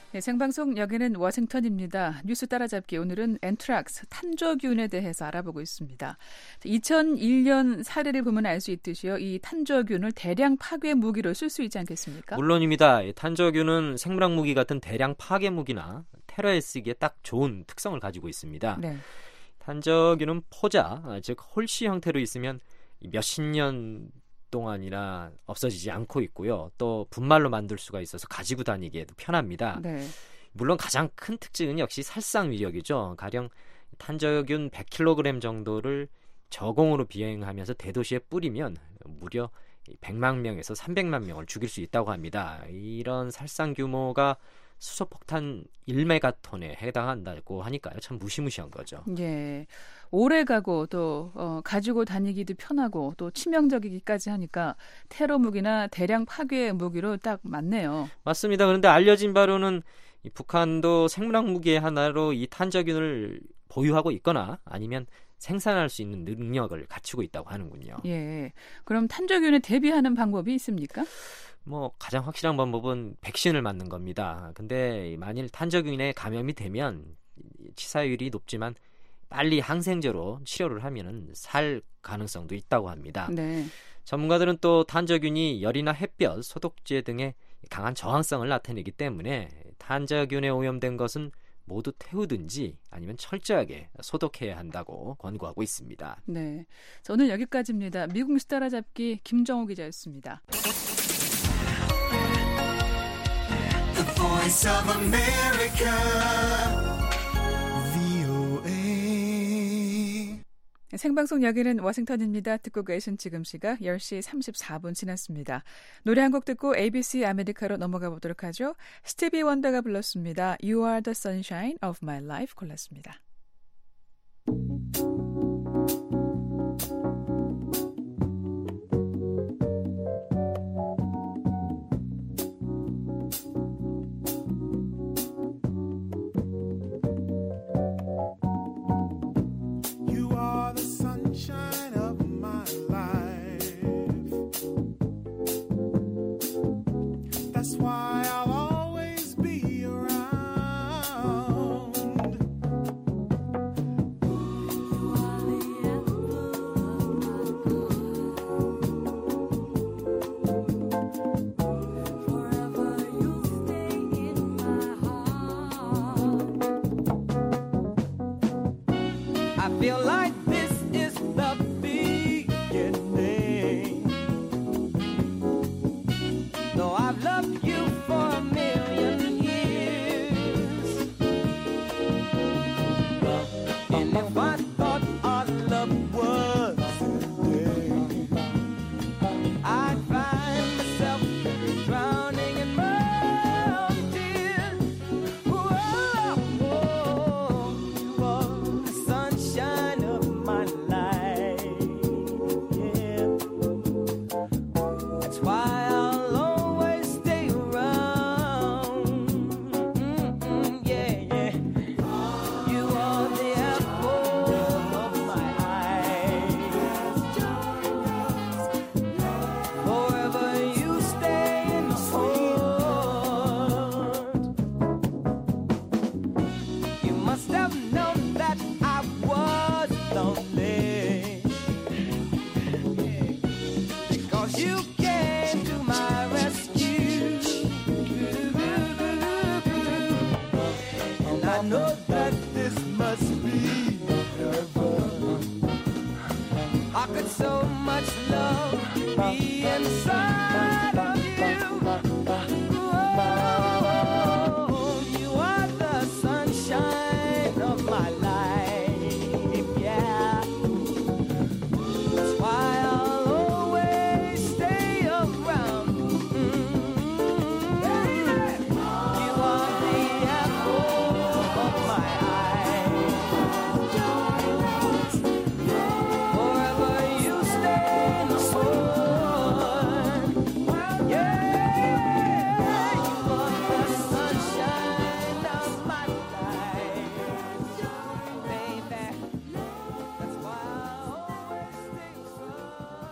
네, 생방송 여기는 워싱턴입니다. 뉴스 따라잡기 오늘은 엔트락스 탄저균에 대해서 알아보고 있습니다. 2001년 사례를 보면 알 수 있듯이요. 이 탄저균을 대량 파괴 무기로 쓸 수 있지 않겠습니까? 물론입니다. 탄저균은 생물학 무기 같은 대량 파괴 무기나 테러에 쓰기에 딱 좋은 특성을 가지고 있습니다. 네. 탄저균은 포자, 즉 홀씨 형태로 있으면 몇십 년 동안이나 없어지지 않고 있고요. 또 분말로 만들 수가 있어서 가지고 다니기에도 편합니다. 네. 물론 가장 큰 특징은 역시 살상 위력이죠. 가령 탄저균 100kg 정도를 저공으로 비행하면서 대도시에 뿌리면 무려 100만 명에서 300만 명을 죽일 수 있다고 합니다. 이런 살상 규모가 수소폭탄 1메가톤에 해당한다고 하니까요. 참 무시무시한 거죠. 예, 오래 가고 또 가지고 다니기도 편하고 또 치명적이기까지 하니까 테러 무기나 대량 파괴 무기로 딱 맞네요. 맞습니다. 그런데 알려진 바로는 이 북한도 생물학 무기의 하나로 이 탄저균을 보유하고 있거나 아니면 생산할 수 있는 능력을 갖추고 있다고 하는군요. 예, 그럼 탄저균에 대비하는 방법이 있습니까? 가장 확실한 방법은 백신을 맞는 겁니다. 근데 만일 탄저균에 감염이 되면 치사율이 높지만 빨리 항생제로 치료를 하면은 살 가능성도 있다고 합니다. 네. 전문가들은 또 탄저균이 열이나 햇볕, 소독제 등의 강한 저항성을 나타내기 때문에 탄저균에 오염된 것은 모두 태우든지 아니면 철저하게 소독해야 한다고 권고하고 있습니다. 네, 자, 오늘 여기까지입니다. 미국 뉴스 따라잡기 김정호 기자였습니다. The Voice of America, VOA. 생방송 여기는 워싱턴입니다. 듣고 계신 지금 시각 10시 34분 지났습니다. 노래 한 곡 듣고 ABC 아메리카로 넘어가 보도록 하죠. 스티비 원더가 불렀습니다. You are the sunshine of my life 골랐습니다.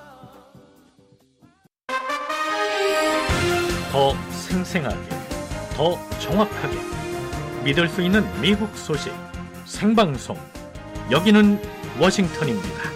더 생생하게, 더 정확하게 믿을 수 있는 미국 소식 생방송 여기는 워싱턴입니다.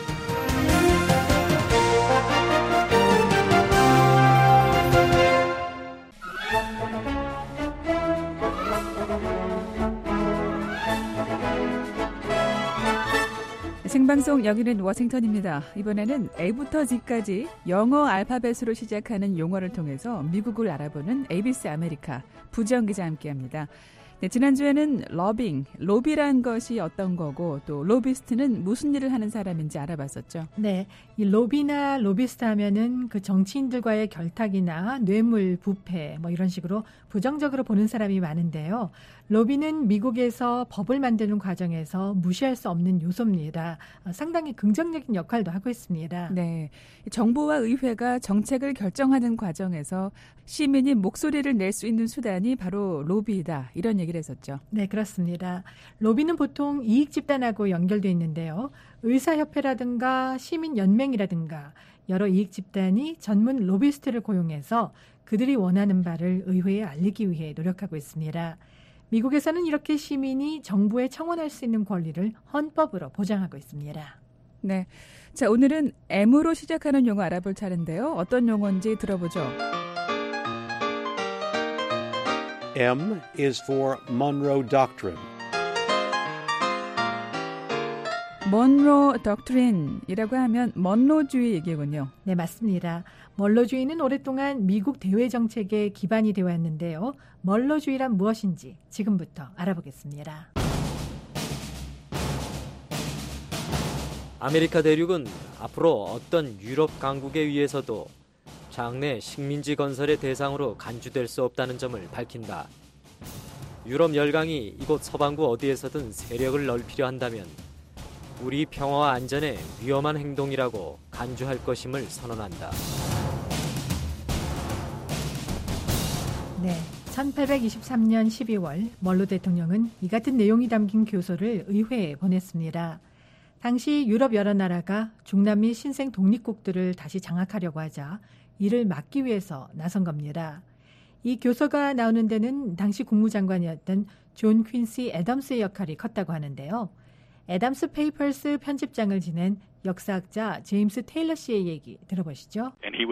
생방송 여기는 워싱턴입니다. 이번에는 A부터 Z까지 영어 알파벳으로 시작하는 용어를 통해서 미국을 알아보는 ABC 아메리카 부지영 기자와 함께합니다. 네, 지난주에는 로비란 것이 어떤 거고 또 로비스트는 무슨 일을 하는 사람인지 알아봤었죠. 네, 이 로비나 로비스트 하면은 그 정치인들과의 결탁이나 뇌물, 부패 뭐 이런 식으로 부정적으로 보는 사람이 많은데요. 로비는 미국에서 법을 만드는 과정에서 무시할 수 없는 요소입니다. 상당히 긍정적인 역할도 하고 있습니다. 네, 정부와 의회가 정책을 결정하는 과정에서 시민이 목소리를 낼 수 있는 수단이 바로 로비이다. 이런 얘기를 했었죠. 네, 그렇습니다. 로비는 보통 이익 집단하고 연결돼 있는데요. 의사협회라든가 시민연맹이라든가 여러 이익 집단이 전문 로비스트를 고용해서 그들이 원하는 바를 의회에 알리기 위해 노력하고 있습니다. 미국에서는 이렇게 시민이 정부에 청원할 수 있는 권리를 헌법으로 보장하고 있습니다. 네, 자 오늘은 M으로 시작하는 용어 알아볼 차례인데요. 어떤 용어인지 들어보죠. M is for Monroe Doctrine. 먼로 덕트린이라고 하면 먼로주의 얘기군요. 네, 맞습니다. 먼로주의는 오랫동안 미국 대외 정책의 기반이 되어 왔는데요. 먼로주의란 무엇인지 지금부터 알아보겠습니다. 아메리카 대륙은 앞으로 어떤 유럽 강국에 의해서도 장래 식민지 건설의 대상으로 간주될 수 없다는 점을 밝힌다. 유럽 열강이 이곳 서반구 어디에서든 세력을 넓히려 한다면 우리 평화와 안전에 위험한 행동이라고 간주할 것임을 선언한다. 네, 1823년 12월 먼로 대통령은 이 같은 내용이 담긴 교서를 의회에 보냈습니다. 당시 유럽 여러 나라가 중남미 신생 독립국들을 다시 장악하려고 하자 이를 막기 위해서 나선 겁니다. 이 교서가 나오는 데는 당시 국무장관이었던 존 퀸시 애덤스의 역할이 컸다고 하는데요. 애덤스 페이퍼스 편집장을 지낸 역사학자 제임스 테일러 씨의 얘기 들어보시죠.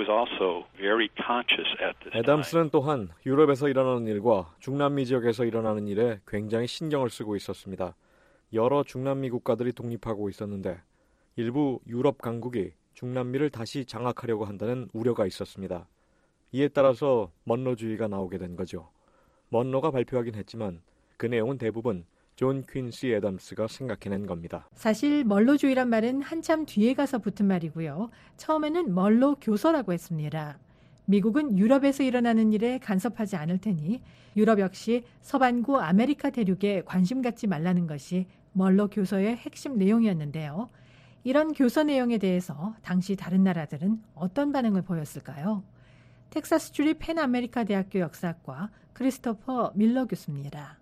애덤스는 또한 유럽에서 일어나는 일과 중남미 지역에서 일어나는 일에 굉장히 신경을 쓰고 있었습니다. 여러 중남미 국가들이 독립하고 있었는데 일부 유럽 강국이 중남미를 다시 장악하려고 한다는 우려가 있었습니다. 이에 따라서 먼로주의가 나오게 된 거죠. 먼로가 발표하긴 했지만 그 내용은 대부분 존 퀸시 애덤스가 생각해낸 겁니다. 사실 먼로주의란 말은 한참 뒤에 가서 붙은 말이고요. 처음에는 먼로 교서라고 했습니다. 미국은 유럽에서 일어나는 일에 간섭하지 않을 테니 유럽 역시 서반구 아메리카 대륙에 관심 갖지 말라는 것이 먼로 교서의 핵심 내용이었는데요. 이런 교서 내용에 대해서 당시 다른 나라들은 어떤 반응을 보였을까요? 텍사스주리 펜 아메리카 대학교 역사학과 크리스토퍼 밀러 교수입니다.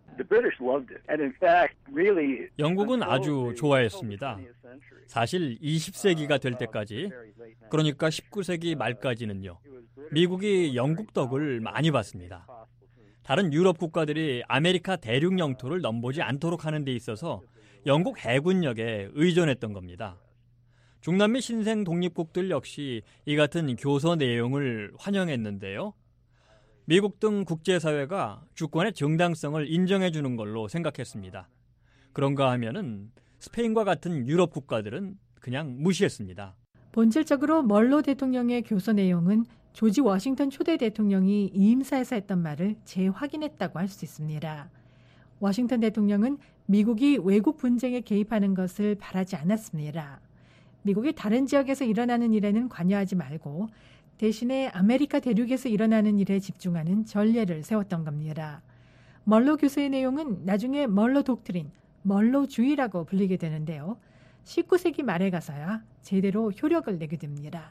영국은 아주 좋아했습니다. 사실 20세기가 될 때까지, 그러니까 19세기 말까지는요, 미국이 영국 덕을 많이 봤습니다. 다른 유럽 국가들이 아메리카 대륙 영토를 넘보지 않도록 하는 데 있어서 영국 해군력에 의존했던 겁니다. 중남미 신생 독립국들 역시 이 같은 교서 내용을 환영했는데요. 미국 등 국제사회가 주권의 정당성을 인정해주는 걸로 생각했습니다. 그런가 하면은 스페인과 같은 유럽 국가들은 그냥 무시했습니다. 본질적으로 먼로 대통령의 교서 내용은 조지 워싱턴 초대 대통령이 이임사에서 했던 말을 재확인했다고 할 수 있습니다. 워싱턴 대통령은 미국이 외국 분쟁에 개입하는 것을 바라지 않았습니다. 미국이 다른 지역에서 일어나는 일에는 관여하지 말고 대신에 아메리카 대륙에서 일어나는 일에 집중하는 전례를 세웠던 겁니다. 먼로 교서의 내용은 나중에 먼로 독트린, 먼로주의라고 불리게 되는데요. 19세기 말에 가서야 제대로 효력을 내게 됩니다.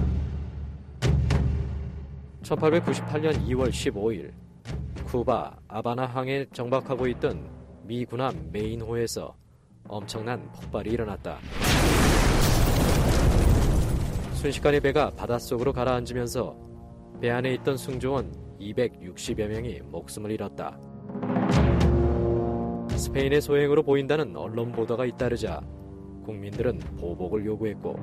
1898년 2월 15일 쿠바 아바나항에 정박하고 있던 미 군함 메인호에서 엄청난 폭발이 일어났다. 순식간에 배가 바닷속으로 가라앉으면서 배 안에 있던 승조원 260여 명이 목숨을 잃었다. 스페인의 소행으로 보인다는 언론 보도가 잇따르자 국민들은 보복을 요구했고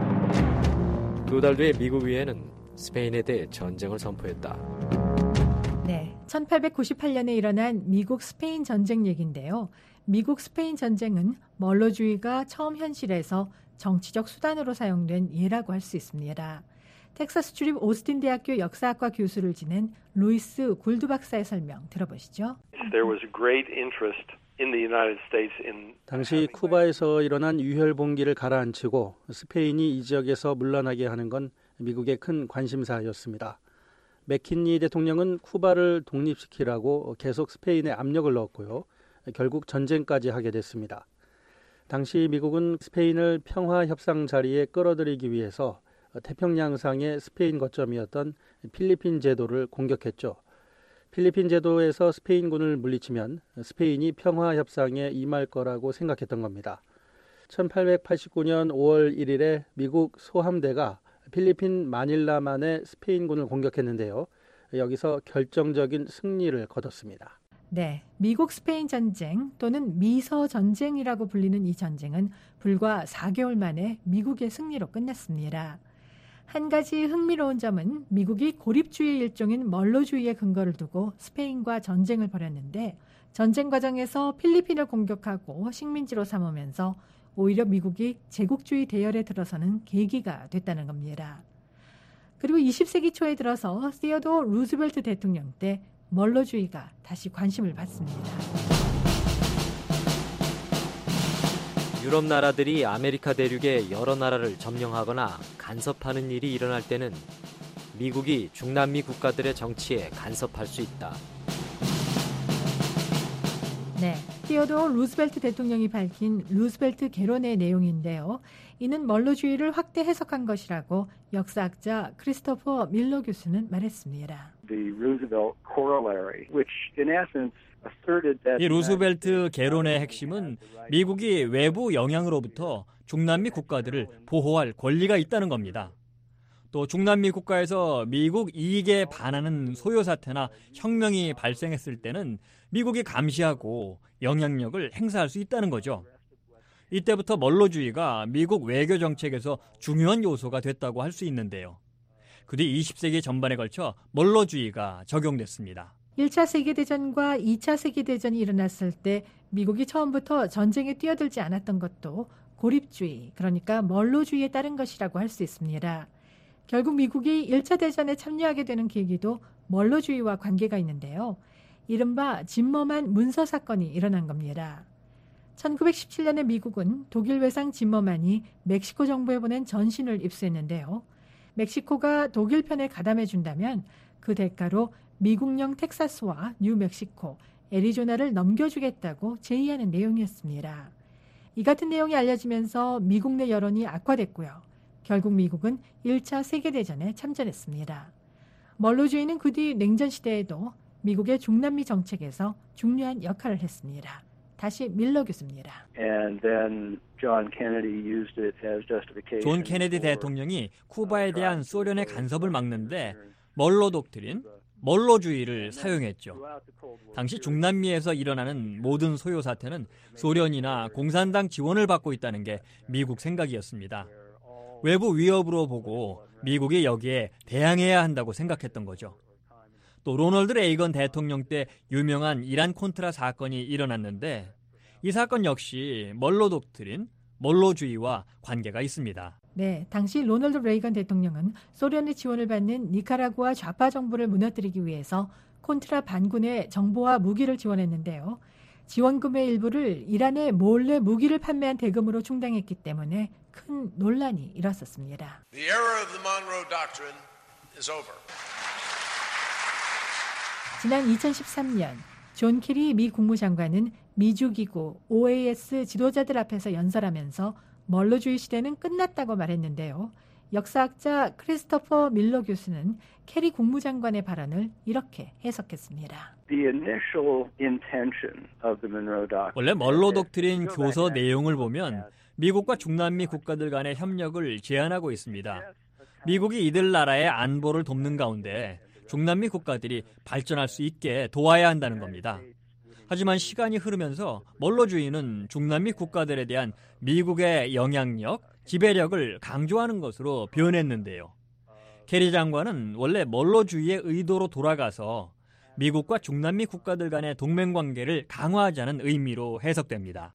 2달 뒤에 미국 의회는 스페인에 대해 전쟁을 선포했다. 네, 1898년에 일어난 미국 스페인 전쟁 얘기인데요. 미국 스페인 전쟁은 멀로주의가 처음 현실에서 정치적 수단으로 사용된 예라고 할 수 있습니다. 텍사스 주립 오스틴 대학교 역사학과 교수를 지낸 루이스 굴드 박사의 설명 들어보시죠. There was great interest in the United States in 당시 쿠바에서 일어난 유혈봉기를 가라앉히고 스페인이 이 지역에서 물러나게 하는 건 미국의 큰 관심사였습니다. 맥킨리 대통령은 쿠바를 독립시키라고 계속 스페인에 압력을 넣었고요. 결국 전쟁까지 하게 됐습니다. 당시 미국은 스페인을 평화협상 자리에 끌어들이기 위해서 태평양상의 스페인 거점이었던 필리핀 제도를 공격했죠. 필리핀 제도에서 스페인군을 물리치면 스페인이 평화협상에 임할 거라고 생각했던 겁니다. 1889년 5월 1일에 미국 소함대가 필리핀 마닐라만의 스페인군을 공격했는데요. 여기서 결정적인 승리를 거뒀습니다. 네, 미국 스페인 전쟁 또는 미서 전쟁이라고 불리는 이 전쟁은 불과 4개월 만에 미국의 승리로 끝났습니다. 한 가지 흥미로운 점은 미국이 고립주의 일종인 멀로주의에 근거를 두고 스페인과 전쟁을 벌였는데 전쟁 과정에서 필리핀을 공격하고 식민지로 삼으면서 오히려 미국이 제국주의 대열에 들어서는 계기가 됐다는 겁니다. 그리고 20세기 초에 들어서 시어도어 루즈벨트 대통령 때 멀로주의가 다시 관심을 받습니다. 유럽 나라들이 아메리카 대륙의 여러 나라를 점령하거나 간섭하는 일이 일어날 때는 미국이 중남미 국가들의 정치에 간섭할 수 있다. 네, 시어도어 루즈벨트 대통령이 밝힌 루즈벨트 개론의 내용인데요. 이는 멀로주의를 확대 해석한 것이라고 역사학자 크리스토퍼 밀러 교수는 말했습니다. 이 루스벨트 개론의 핵심은 미국이 외부 영향으로부터 중남미 국가들을 보호할 권리가 있다는 겁니다. 또 중남미 국가에서 미국 이익에 반하는 소요 사태나 혁명이 발생했을 때는 미국이 감시하고 영향력을 행사할 수 있다는 거죠. 이때부터 멀로주의가 미국 외교 정책에서 중요한 요소가 됐다고 할 수 있는데요. 그 뒤 20세기 전반에 걸쳐 멀로주의가 적용됐습니다. 1차 세계대전과 2차 세계대전이 일어났을 때 미국이 처음부터 전쟁에 뛰어들지 않았던 것도 고립주의, 그러니까 멀로주의에 따른 것이라고 할 수 있습니다. 결국 미국이 1차 대전에 참여하게 되는 계기도 멀로주의와 관계가 있는데요. 이른바 진머만 문서 사건이 일어난 겁니다. 1917년에 미국은 독일 외상 진머만이 멕시코 정부에 보낸 전신을 입수했는데요. 멕시코가 독일 편에 가담해준다면 그 대가로 미국령 텍사스와 뉴멕시코, 애리조나를 넘겨주겠다고 제의하는 내용이었습니다. 이 같은 내용이 알려지면서 미국 내 여론이 악화됐고요. 결국 미국은 1차 세계대전에 참전했습니다. 멀로주의는 그 뒤 냉전시대에도 미국의 중남미 정책에서 중요한 역할을 했습니다. 다시 밀러 교수입니다. 존 케네디 대통령이 쿠바에 대한 소련의 간섭을 막는데 멀로 독트린, 멀로주의를 사용했죠. 당시 중남미에서 일어나는 모든 소요 사태는 소련이나 공산당 지원을 받고 있다는 게 미국 생각이었습니다. 외부 위협으로 보고 미국이 여기에 대항해야 한다고 생각했던 거죠. 또 로널드 레이건 대통령 때 유명한 이란 콘트라 사건이 일어났는데 이 사건 역시 멀로 독트린, 멀로주의와 관계가 있습니다. 네, 당시 로널드 레이건 대통령은 소련의 지원을 받는 니카라구아 좌파 정부를 무너뜨리기 위해서 콘트라 반군의 정보와 무기를 지원했는데요. 지원금의 일부를 이란에 몰래 무기를 판매한 대금으로 충당했기 때문에 큰 논란이 일었었습니다. The era of the Monroe Doctrine is over. 지난 2013년 존 케리 미 국무장관은 미주기구 OAS 지도자들 앞에서 연설하면서 멀로주의 시대는 끝났다고 말했는데요. 역사학자 크리스토퍼 밀러 교수는 케리 국무장관의 발언을 이렇게 해석했습니다. 원래 멀로 독트린 교서 내용을 보면 미국과 중남미 국가들 간의 협력을 제한하고 있습니다. 미국이 이들 나라의 안보를 돕는 가운데 중남미 국가들이 발전할 수 있게 도와야 한다는 겁니다. 하지만 시간이 흐르면서 멀로주의는 중남미 국가들에 대한 미국의 영향력, 지배력을 강조하는 것으로 변했는데요. 케리 장관은 원래 멀로주의의 의도로 돌아가서 미국과 중남미 국가들 간의 동맹관계를 강화하자는 의미로 해석됩니다.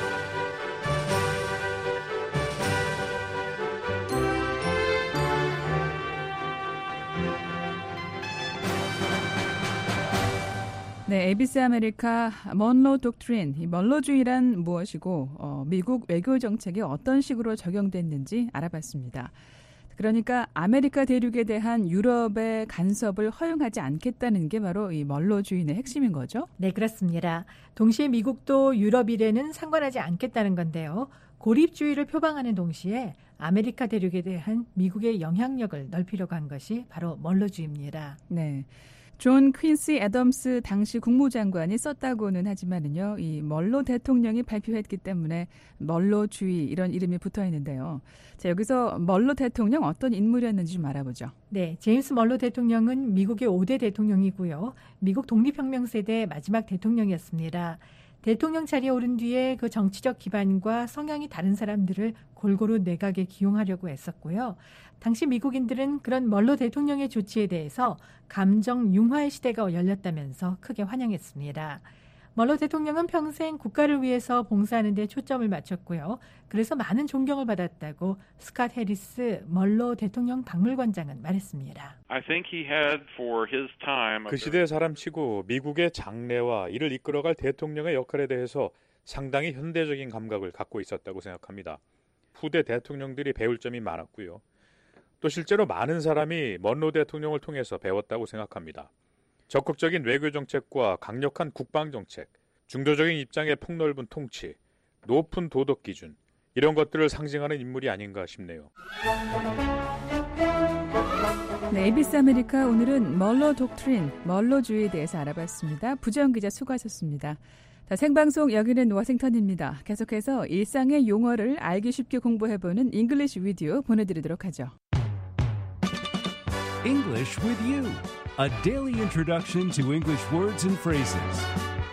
네, ABC 아메리카 먼로 독트린, 이 먼로주의란 무엇이고 미국 외교 정책에 어떤 식으로 적용됐는지 알아봤습니다. 그러니까 아메리카 대륙에 대한 유럽의 간섭을 허용하지 않겠다는 게 바로 이 먼로주의의 핵심인 거죠? 네, 그렇습니다. 동시에 미국도 유럽 일에는 상관하지 않겠다는 건데요. 고립주의를 표방하는 동시에 아메리카 대륙에 대한 미국의 영향력을 넓히려고 한 것이 바로 먼로주의입니다. 네. 존 퀸시 애덤스 당시 국무장관이 썼다고는 하지만은요, 이 멀로 대통령이 발표했기 때문에 멀로주의 이런 이름이 붙어 있는데요. 자, 여기서 멀로 대통령 어떤 인물이었는지 좀 알아보죠. 네, 제임스 멀로 대통령은 미국의 5대 대통령이고요. 미국 독립혁명 세대 마지막 대통령이었습니다. 대통령 자리에 오른 뒤에 그 정치적 기반과 성향이 다른 사람들을 골고루 내각에 기용하려고 했었고요. 당시 미국인들은 그런 멀로 대통령의 조치에 대해서 감정 융화의 시대가 열렸다면서 크게 환영했습니다. 멀로 대통령은 평생 국가를 위해서 봉사하는 데 초점을 맞췄고요. 그래서 많은 존경을 받았다고 스캇 해리스 멀로 대통령 박물관장은 말했습니다. 그 시대의 사람치고 미국의 장래와 이를 이끌어갈 대통령의 역할에 대해서 상당히 현대적인 감각을 갖고 있었다고 생각합니다. 후대 대통령들이 배울 점이 많았고요. 또 실제로 많은 사람이 먼로 대통령을 통해서 배웠다고 생각합니다. 적극적인 외교 정책과 강력한 국방 정책, 중도적인 입장의 폭넓은 통치, 높은 도덕 기준, 이런 것들을 상징하는 인물이 아닌가 싶네요. 네, ABC 아메리카 오늘은 멀로 독트린, 멀로주의에 대해서 알아봤습니다. 부정 기자 수고하셨습니다. 자, 생방송 여기는 워싱턴입니다. 계속해서 일상의 용어를 알기 쉽게 공부해보는 English with You 보내드리도록 하죠. English with You, a daily introduction to English words and phrases.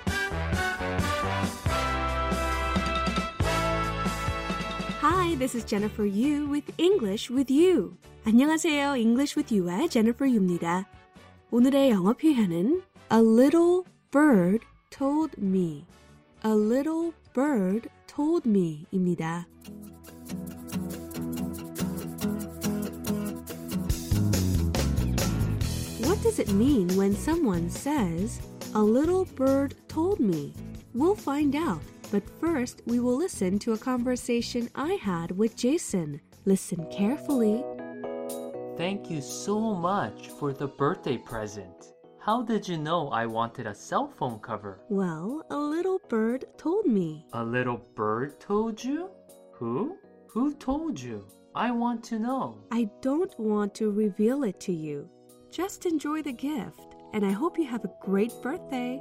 Hi, this is Jennifer Yu with English with You. 안녕하세요. English with You의 Jennifer Yu입니다. 오늘의 영어 표현은 A little bird told me. A little bird told me 입니다. What does it mean when someone says, a little bird told me? We'll find out, but first we will listen to a conversation I had with Jason. Listen carefully. Thank you so much for the birthday present. How did you know I wanted a cell phone cover? Well, a little bird told me. A little bird told you? Who? Who told you? I want to know. I don't want to reveal it to you. Just enjoy the gift, and I hope you have a great birthday.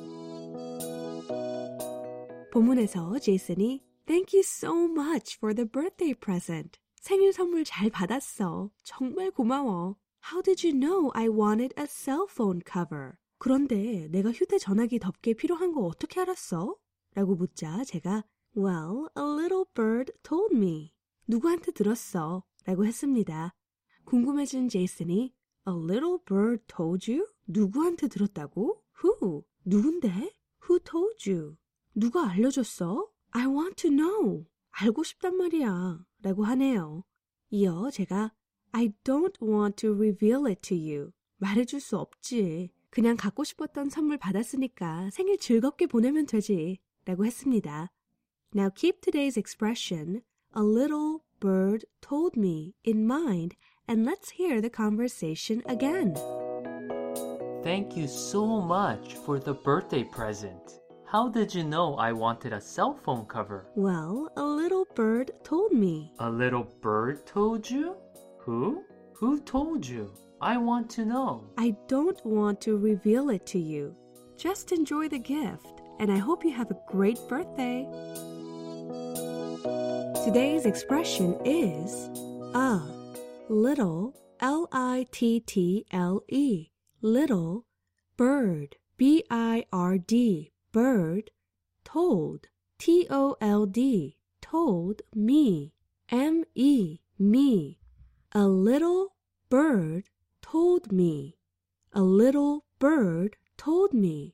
본문에서 제이슨이 Thank you so much for the birthday present. 생일 선물 잘 받았어. 정말 고마워. How did you know I wanted a cell phone cover? 그런데 내가 휴대전화기 덮개 필요한 거 어떻게 알았어? 라고 묻자 제가 Well, a little bird told me. 누구한테 들었어? 라고 했습니다. 궁금해진 제이슨이 A little bird told you? 누구한테 들었다고? Who? 누군데? Who told you? 누가 알려줬어? I want to know. 알고 싶단 말이야. 라고 하네요. 이어 제가 I don't want to reveal it to you. 말해줄 수 없지. 그냥 갖고 싶었던 선물 받았으니까 생일 즐겁게 보내면 되지. 라고 했습니다. Now keep today's expression, a little bird told me, in mind, and let's hear the conversation again. Thank you so much for the birthday present. How did you know I wanted a cell phone cover? Well, a little bird told me. A little bird told you? Who? Who told you? I want to know. I don't want to reveal it to you. Just enjoy the gift, and I hope you have a great birthday. Today's expression is a little, L-I-T-T-L-E, little, bird, B-I-R-D, bird, told, T-O-L-D, told me, M-E, me. A little bird told me. A little bird told me.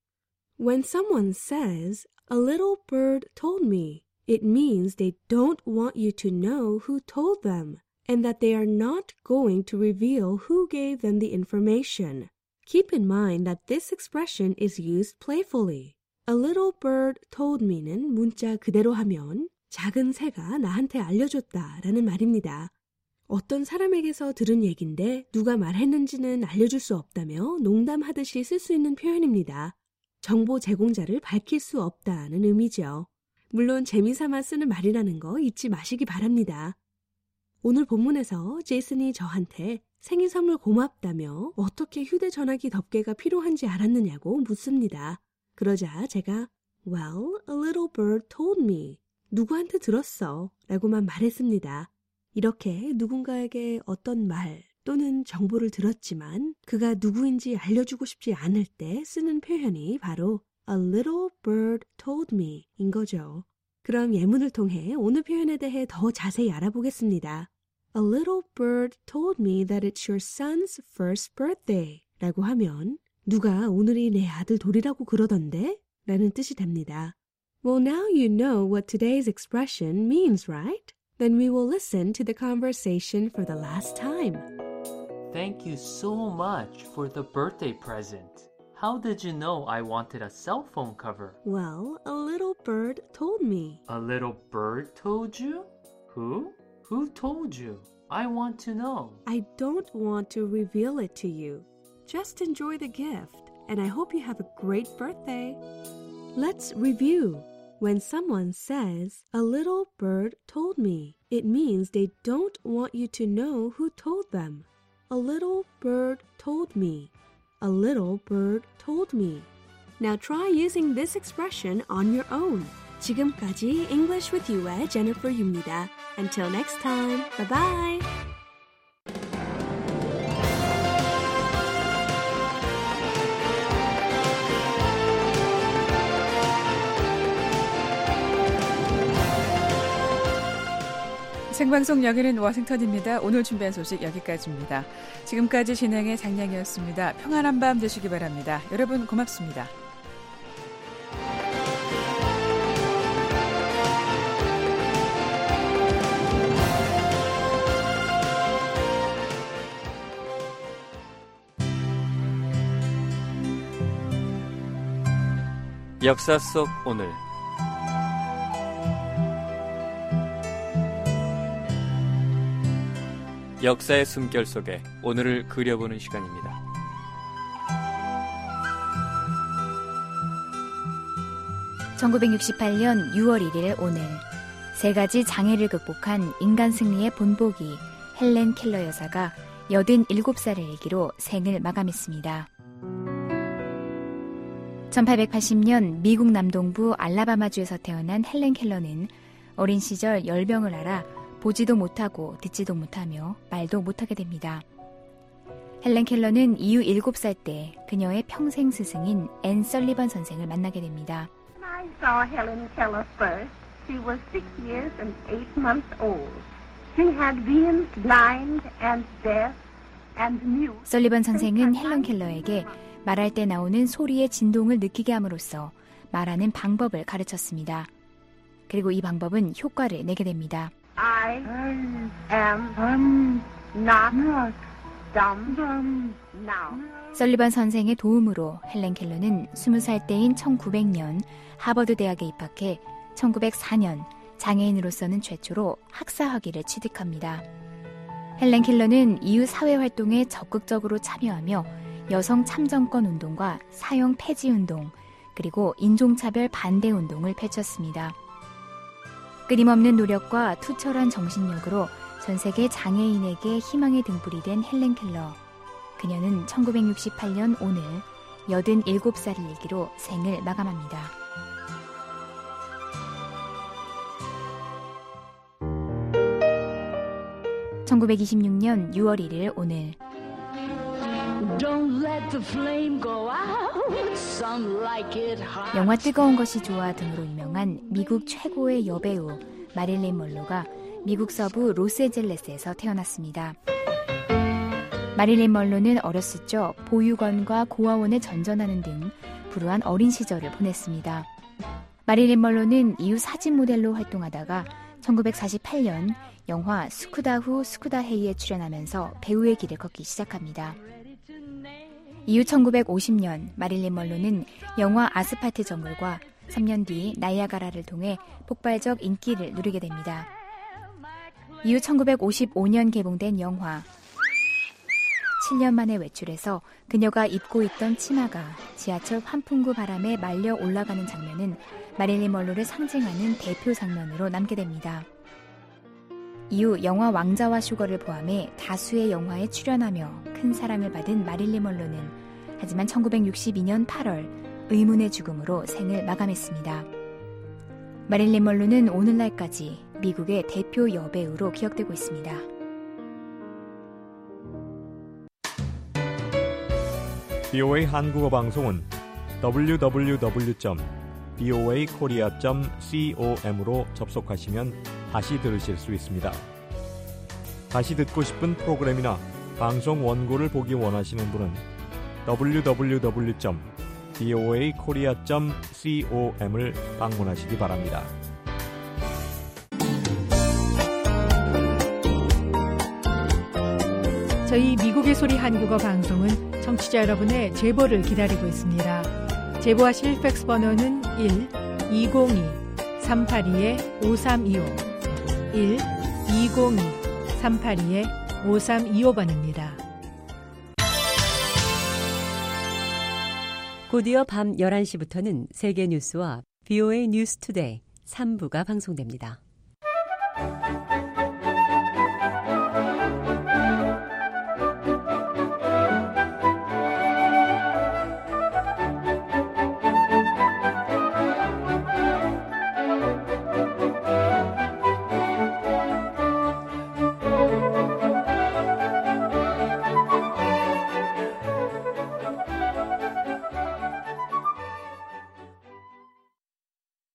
When someone says, a little bird told me, it means they don't want you to know who told them, and that they are not going to reveal who gave them the information. Keep in mind that this expression is used playfully. A little bird told me는 문자 그대로 하면 작은 새가 나한테 알려줬다 라는 말입니다. 어떤 사람에게서 들은 얘긴데 누가 말했는지는 알려줄 수 없다며 농담하듯이 쓸 수 있는 표현입니다. 정보 제공자를 밝힐 수 없다는 의미죠. 물론 재미삼아 쓰는 말이라는 거 잊지 마시기 바랍니다. 오늘 본문에서 제이슨이 저한테 생일 선물 고맙다며 어떻게 휴대전화기 덮개가 필요한지 알았느냐고 묻습니다. 그러자 제가 Well, a little bird told me. 누구한테 들었어 라고만 말했습니다. 이렇게 누군가에게 어떤 말 또는 정보를 들었지만 그가 누구인지 알려주고 싶지 않을 때 쓰는 표현이 바로 A little bird told me 인 거죠. 그럼 예문을 통해 오늘 표현에 대해 더 자세히 알아보겠습니다. A little bird told me that it's your son's first birthday 라고 하면 누가 오늘이 내 아들 돌이라고 그러던데? 라는 뜻이 됩니다. Well, now you know what today's expression means, right? Then we will listen to the conversation for the last time. Thank you so much for the birthday present. How did you know I wanted a cell phone cover? Well, a little bird told me. A little bird told you? Who? Who told you? I want to know. I don't want to reveal it to you. Just enjoy the gift, and I hope you have a great birthday. Let's review. When someone says, a little bird told me, it means they don't want you to know who told them. A little bird told me. A little bird told me. Now try using this expression on your own. 지금까지 English with You의 Jennifer Yu입니다. Until next time, bye-bye. 생방송 여기는 워싱턴입니다. 오늘 준비한 소식 여기까지입니다. 지금까지 진행의 장량이었습니다. 평안한 밤 되시기 바랍니다. 여러분 고맙습니다. 역사 속 오늘 역사의 숨결 속에 오늘을 그려보는 시간입니다. (1968년 6월 1일) 오늘 세 가지 장애를 극복한 인간 승리의 본보기 헬렌 켈러 여사가 87살의 일기로 생을 마감했습니다. 1880년 미국 남동부 알라바마주에서 태어난 헬렌 켈러는 어린 시절 열병을 앓아 보지도 못하고 듣지도 못하며 말도 못하게 됩니다. 헬렌 켈러는 이후 7살 때 그녀의 평생 스승인 앤 설리번 선생을 만나게 됩니다. I saw Helen Keller first. She was 6 years and 8 months old. She had been blind and deaf and mute. 설리번 선생은 헬렌 켈러에게 말할 때 나오는 소리의 진동을 느끼게 함으로써 말하는 방법을 가르쳤습니다. 그리고 이 방법은 효과를 내게 됩니다. I am not dumb now. 설리번 선생의 도움으로 헬렌 켈러는 20살 때인 1900년 하버드 대학에 입학해 1904년 장애인으로서는 최초로 학사 학위를 취득합니다. 헬렌 켈러는 이후 사회활동에 적극적으로 참여하며 여성 참정권 운동과 사형 폐지 운동, 그리고 인종차별 반대 운동을 펼쳤습니다. 끊임없는 노력과 투철한 정신력으로 전 세계 장애인에게 희망의 등불이 된 헬렌 켈러. 그녀는 1968년 오늘 87살을 일기로 생을 마감합니다. (1926년 6월 1일) 오늘 Don't let the flame go out. Some like it hot. 영화 뜨거운 것이 좋아 등으로 유명한 미국 최고의 여배우 마릴린 먼로가 미국 서부 로스앤젤레스에서 태어났습니다. 마릴린 먼로는 어렸을 적 보육원과 고아원에 전전하는 등 불우한 어린 시절을 보냈습니다. 마릴린 먼로는 이후 사진 모델로 활동하다가 1948년 영화 스쿠다후 스쿠다헤이에 출연하면서 배우의 길을 걷기 시작합니다. 이후 1950년 마릴린 먼로는 영화 아스팔트 정글과 3년 뒤 나이아가라를 통해 폭발적 인기를 누리게 됩니다. 이후 1955년 개봉된 영화 7년 만에 외출해서 그녀가 입고 있던 치마가 지하철 환풍구 바람에 말려 올라가는 장면은 마릴린 먼로를 상징하는 대표 장면으로 남게 됩니다. 이후 영화 왕자와 슈거를 포함해 다수의 영화에 출연하며 큰 사랑을 받은 마릴린 먼로는 하지만 1962년 8월 의문의 죽음으로 생을 마감했습니다. 마릴린 먼로는 오늘날까지 미국의 대표 여배우로 기억되고 있습니다. VOA 한국어 방송은 www.voakorea.com으로 접속하시면 다시 들으실 수 있습니다. 다시 듣고 싶은 프로그램이나 방송 원고를 보기 원하시는 분은 www.voakorea.com을 방문하시기 바랍니다. 저희 미국의 소리 한국어 방송은 청취자 여러분의 제보를 기다리고 있습니다. 제보하실 팩스 번호는 1-202-382-5325 1-202-382-5325번입니다. 곧이어 밤 11시부터는 세계 뉴스와 VOA 뉴스 투데이 3부가 방송됩니다.